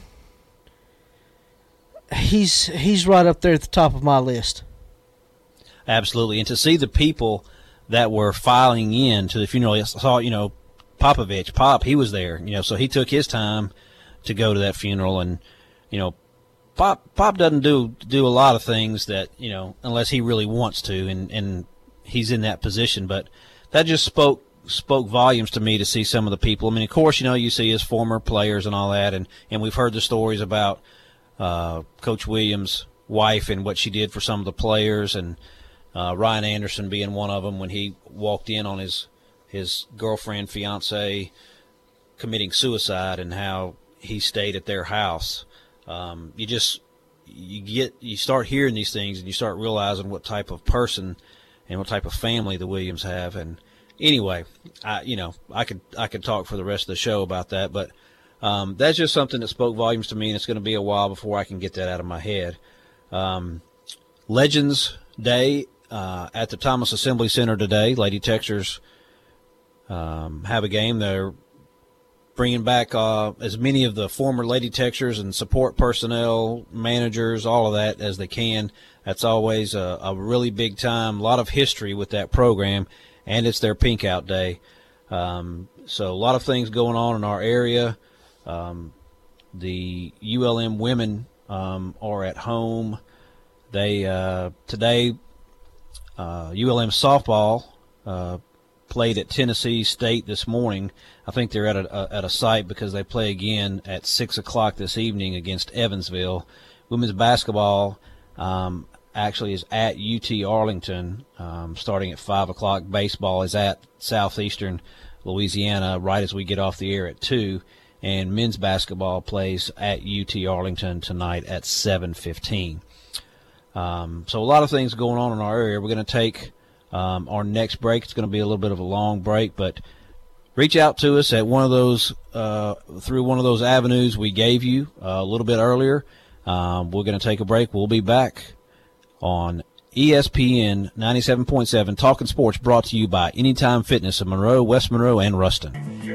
he's he's right up there at the top of my list. Absolutely. And to see the people that were filing in to the funeral, I saw, you know, Popovich, Pop, he was there, you know, so he took his time to go to that funeral. And, you know, Pop Pop doesn't do do a lot of things that, you know, unless he really wants to, and, and he's in that position. But that just spoke spoke volumes to me to see some of the people. I mean, of course, you know, you see his former players and all that, and, and we've heard the stories about uh, Coach Williams' wife and what she did for some of the players, and uh, Ryan Anderson being one of them when he walked in on his his girlfriend, fiance, committing suicide, and how he stayed at their house. Um, you just you get you start hearing these things, and you start realizing what type of person and what type of family the Williams have. And anyway, I you know I could I could talk for the rest of the show about that, but um, that's just something that spoke volumes to me, and it's going to be a while before I can get that out of my head. Um, Legends Day uh, at the Thomas Assembly Center today. Lady Texers um, have a game. They're bringing back uh, as many of the former Lady Texers and support personnel, managers, all of that as they can. That's always a, a really big time, a lot of history with that program, and it's their Pink Out Day. Um, so a lot of things going on in our area. Um, the U L M women um, are at home. They uh, today uh, U L M softball uh, played at Tennessee State this morning. I think they're at a, a at a site because they play again at six o'clock this evening against Evansville. Women's basketball um, actually is at U T Arlington um, starting at five o'clock. Baseball is at Southeastern Louisiana right as we get off the air at two. And men's basketball plays at U T Arlington tonight at seven fifteen. Um, so a lot of things going on in our area. We're going to take um, our next break. It's going to be a little bit of a long break, but reach out to us at one of those uh, through one of those avenues we gave you uh, a little bit earlier. Um, we're going to take a break. We'll be back on E S P N ninety-seven point seven, Talking Sports, brought to you by Anytime Fitness of Monroe, West Monroe, and Ruston.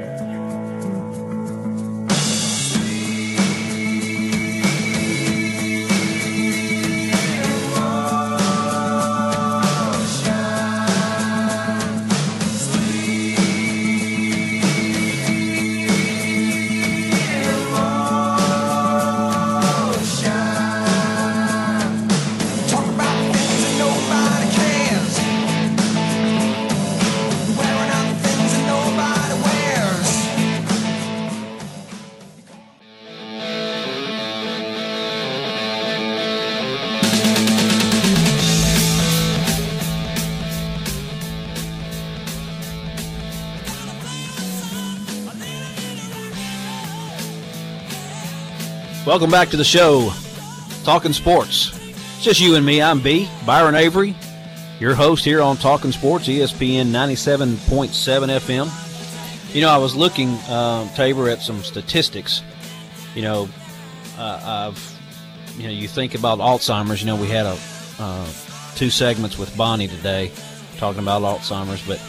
Welcome back to the show, Talking Sports. It's just you and me. I'm B, Byron Avery, your host here on Talking Sports, E S P N ninety-seven point seven F M. You know, I was looking, uh, Tabor, at some statistics. You know, uh, I've, you know, you think about Alzheimer's. You know, we had a uh, two segments with Bonnie today talking about Alzheimer's, but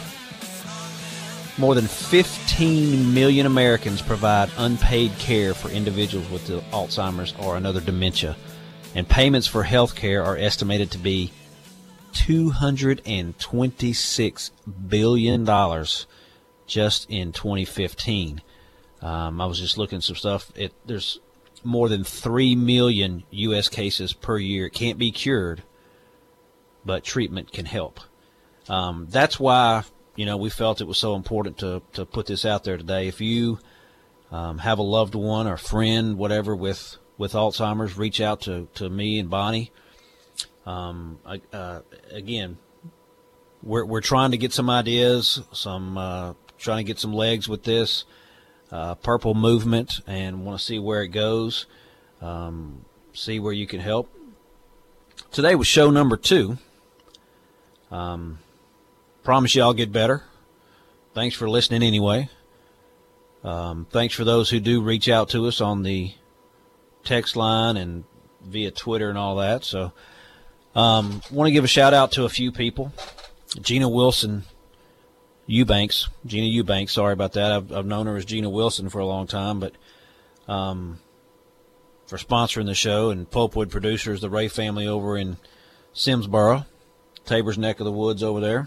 more than fifteen million Americans provide unpaid care for individuals with the Alzheimer's or another dementia, and payments for health care are estimated to be two hundred twenty-six billion dollars just in twenty fifteen. Um, I was just looking at some stuff. It, there's more than three million U S cases per year. It can't be cured, but treatment can help. Um, that's why, you know, we felt it was so important to, to put this out there today. If you um, have a loved one or friend, whatever, with, with Alzheimer's, reach out to, to me and Bonnie. Um, uh, again, we're we're trying to get some ideas, some uh, trying to get some legs with this uh, purple movement, and want to see where it goes, um, see where you can help. Today was show number two. Um, promise you I'll get better. Thanks for listening anyway. Um, thanks for those who do reach out to us on the text line and via Twitter and all that. So, um, want to give a shout out to a few people. Gina Wilson Eubanks, Gina Eubanks, sorry about that. I've, I've known her as Gina Wilson for a long time, but um, for sponsoring the show, and Pulpwood Producers, the Ray family over in Simsboro, Tabor's neck of the woods over there.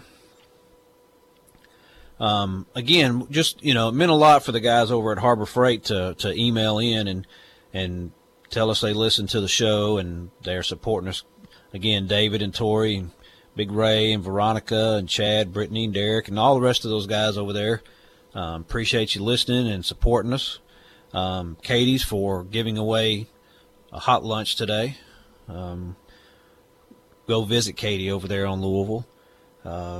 Um, again, just, you know, it meant a lot for the guys over at Harbor Freight to, to email in and and tell us they listen to the show and they're supporting us. Again, David and Tori, and Big Ray and Veronica and Chad, Brittany and Derek, and all the rest of those guys over there. Um, appreciate you listening and supporting us. Um, Katie's for giving away a hot lunch today. Um, go visit Katie over there on Louisville. Uh,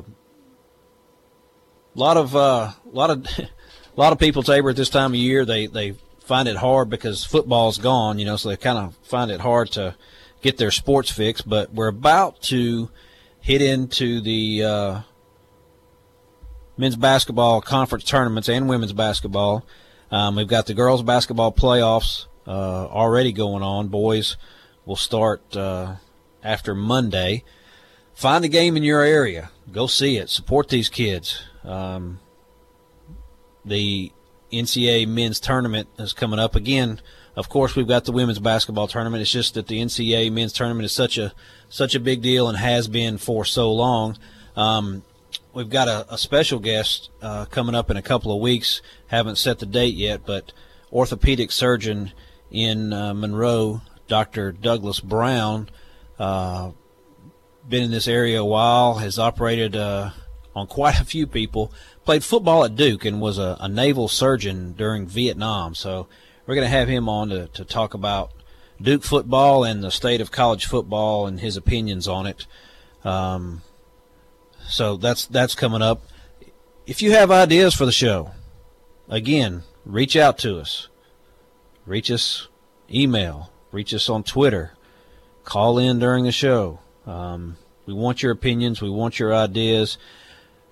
A lot of uh, lot of a lot of people, Tabor, at this time of year, they, they find it hard because football's gone, you know, so they kind of find it hard to get their sports fix. But we're about to hit into the uh, men's basketball conference tournaments and women's basketball. Um, we've got the girls' basketball playoffs uh, already going on. Boys will start uh, after Monday. Find a game in your area. Go see it. Support these kids. Um, the N C A A men's tournament is coming up again. Of course, we've got the women's basketball tournament. It's just that the N C A A men's tournament is such a such a big deal and has been for so long. Um, we've got a, a special guest uh, coming up in a couple of weeks. Haven't set the date yet, but orthopedic surgeon in uh, Monroe, Doctor Douglas Brown, uh, been in this area a while, has operated uh, on quite a few people, played football at Duke, and was a, a naval surgeon during Vietnam. So we're going to have him on to, to talk about Duke football and the state of college football and his opinions on it. Um, so that's that's coming up. If you have ideas for the show, again, reach out to us. Reach us, email, reach us on Twitter, call in during the show. Um, we want your opinions. We want your ideas.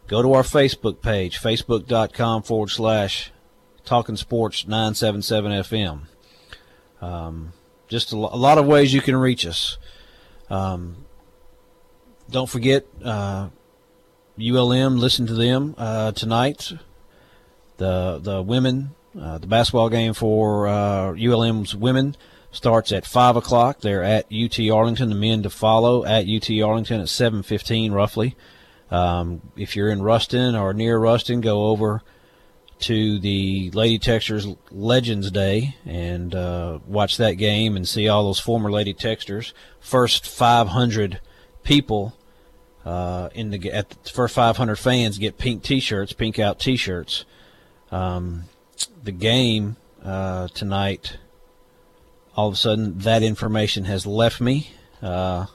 go to our Facebook page, facebook.com forward slash Talking Sports nine seventy-seven F M. Um, just a, a lot of ways you can reach us. Um, don't forget uh, U L M. Listen to them uh, tonight. The the women, uh, the basketball game for uh, U L M's women starts at five o'clock. They're at U T Arlington. The men to follow at U T Arlington at seven fifteen roughly. Um, if you're in Ruston or near Ruston, go over to the Lady Texters Legends Day and uh, watch that game and see all those former Lady Texters. First five hundred people uh, in the at the first five hundred fans get pink T-shirts, pink out T-shirts. Um, the game uh, tonight, all of a sudden, that information has left me. Uh,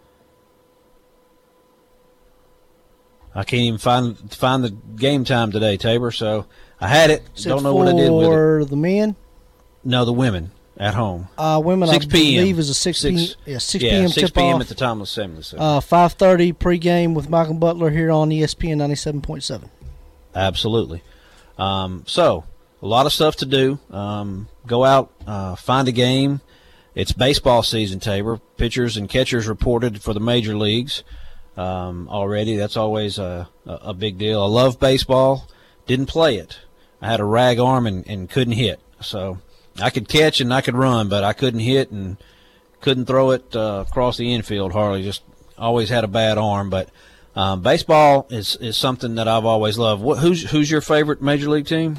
I can't even find find the game time today, Tabor. So I had it. Is it Don't know what I did with it. For the men? No, the women at home. Uh, women, six I p.m. believe, is a six p.m. Six, yeah, six yeah, p.m. six tip p.m. off. at the Thomas Assembly Center. Uh, five thirty pregame with Michael Butler here on E S P N ninety-seven point seven. Absolutely. Um, so, a lot of stuff to do. Um, go out, uh, find a game. It's baseball season, Tabor. Pitchers and catchers reported for the major leagues um, already. That's always a, a big deal. I love baseball. Didn't play it. I had a rag arm and, and couldn't hit. So, I could catch and I could run, but I couldn't hit and couldn't throw it uh, across the infield hardly. Just always had a bad arm. But um, baseball is, is something that I've always loved. What, who's who's your favorite major league team?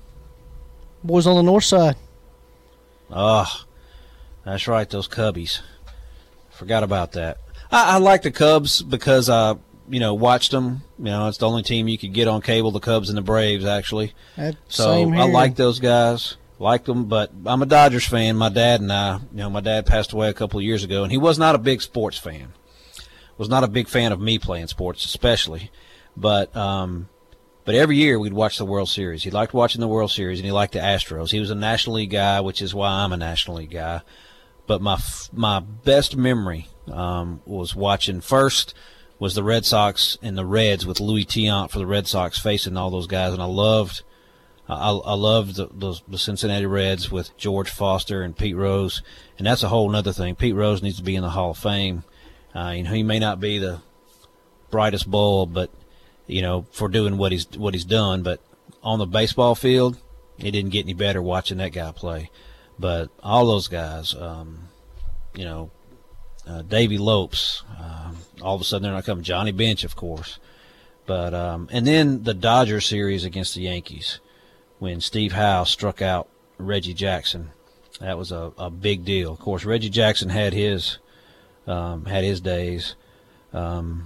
Boys on the north side. Oh, that's right, those Cubbies. Forgot about that. I, I like the Cubs because I, you know, watched them. You know, it's the only team you could get on cable, the Cubs and the Braves, actually. That So same I here. like those guys. Like them, but I'm a Dodgers fan. My dad and I, you know, my dad passed away a couple of years ago, and he was not a big sports fan. Was not a big fan of me playing sports, especially. But um, but every year we'd watch the World Series. He liked watching the World Series, and he liked the Astros. He was a National League guy, which is why I'm a National League guy. But my f- my best memory um, was watching first was the Red Sox and the Reds with Louis Tiant for the Red Sox facing all those guys, and I loved. I, I love the, the, the Cincinnati Reds with George Foster and Pete Rose, and that's a whole other thing. Pete Rose needs to be in the Hall of Fame. Uh, you know, he may not be the brightest bulb, but you know, for doing what he's what he's done. But on the baseball field, it didn't get any better watching that guy play. But all those guys, um, you know, uh, Davey Lopes, um, all of a sudden they're not coming. Johnny Bench, of course, but um, and then the Dodger series against the Yankees, when Steve Howe struck out Reggie Jackson. That was a, a big deal. Of course, Reggie Jackson had his um, had his days um,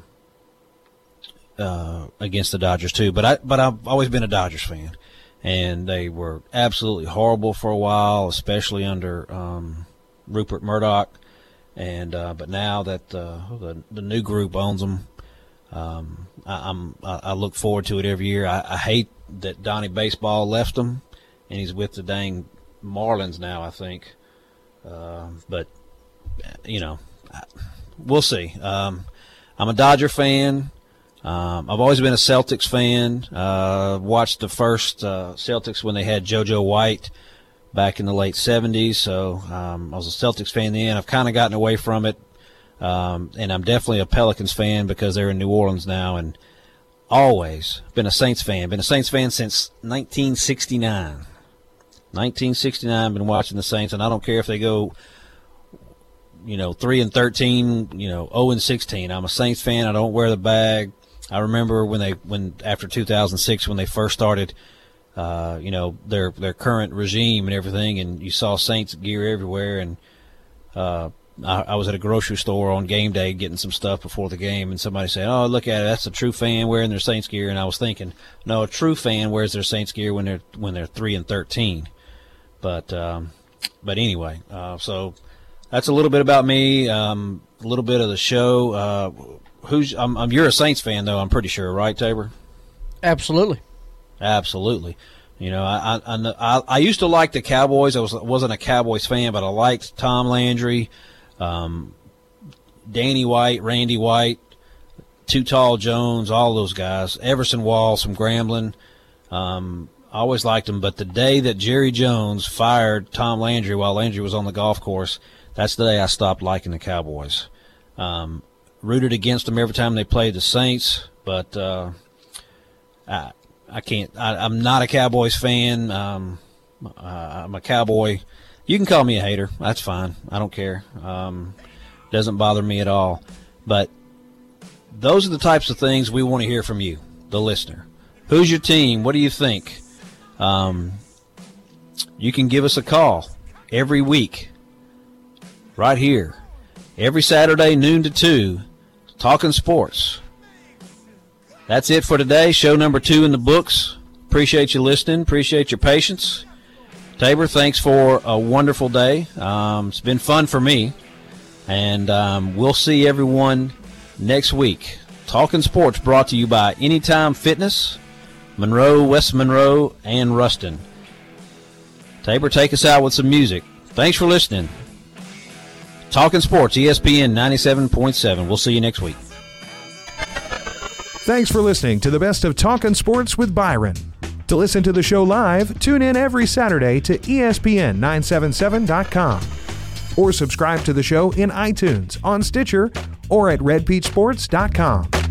uh, against the Dodgers too. But I but I've always been a Dodgers fan, and they were absolutely horrible for a while, especially under um, Rupert Murdoch. And uh, but now that uh, the the new group owns them, um, I, I'm I, I look forward to it every year. I, I hate that Donnie Baseball left him, and he's with the dang Marlins now, I think. Uh, but, you know, we'll see. Um, I'm a Dodger fan. Um, I've always been a Celtics fan. Uh, watched the first uh, Celtics when they had JoJo White back in the late seventies, so um, I was a Celtics fan then. I've kind of gotten away from it, um, and I'm definitely a Pelicans fan because they're in New Orleans now, and always been a Saints fan. Been a Saints fan since nineteen sixty-nine. nineteen sixty-nine, been watching the Saints, and I don't care if they go, you know, three and thirteen, you know, zero and sixteen. I'm a Saints fan. I don't wear the bag. I remember when they, when after two thousand six, when they first started, uh, you know, their their current regime and everything, and you saw Saints gear everywhere, and uh, I, I was at a grocery store on game day getting some stuff before the game, and somebody said, "Oh, look at it, that's a true fan wearing their Saints gear." And I was thinking, no, a true fan wears their Saints gear when they're when they're three and thirteen. But um, but anyway, uh, so that's a little bit about me, um, a little bit of the show. Uh, who's I'm, I'm you're a Saints fan though, I'm pretty sure, right, Tabor? Absolutely. Absolutely. You know, I I, I I used to like the Cowboys. I was wasn't a Cowboys fan, but I liked Tom Landry. Um, Danny White, Randy White, Too Tall Jones, all those guys. Everson Walls from Grambling. Um, I always liked him, but the day that Jerry Jones fired Tom Landry while Landry was on the golf course, that's the day I stopped liking the Cowboys. Um, rooted against them every time they played the Saints, but uh, I, I can't. I, I'm not a Cowboys fan. Um, uh, I'm a Cowboy. You can call me a hater. That's fine. I don't care. Um, doesn't bother me at all. But those are the types of things we want to hear from you, the listener. Who's your team? What do you think? Um, you can give us a call every week right here. Every Saturday, noon to two, talking sports. That's it for today. Show number two in the books. Appreciate you listening. Appreciate your patience. Tabor, thanks for a wonderful day. Um, it's been fun for me. And um, we'll see everyone next week. Talking Sports brought to you by Anytime Fitness, Monroe, West Monroe, and Ruston. Tabor, take us out with some music. Thanks for listening. Talking Sports, E S P N ninety-seven point seven. We'll see you next week. Thanks for listening to the best of Talkin' Sports with Byron. To listen to the show live, tune in every Saturday to E S P N nine seventy-seven dot com or subscribe to the show in iTunes, on Stitcher, or at red peach sports dot com.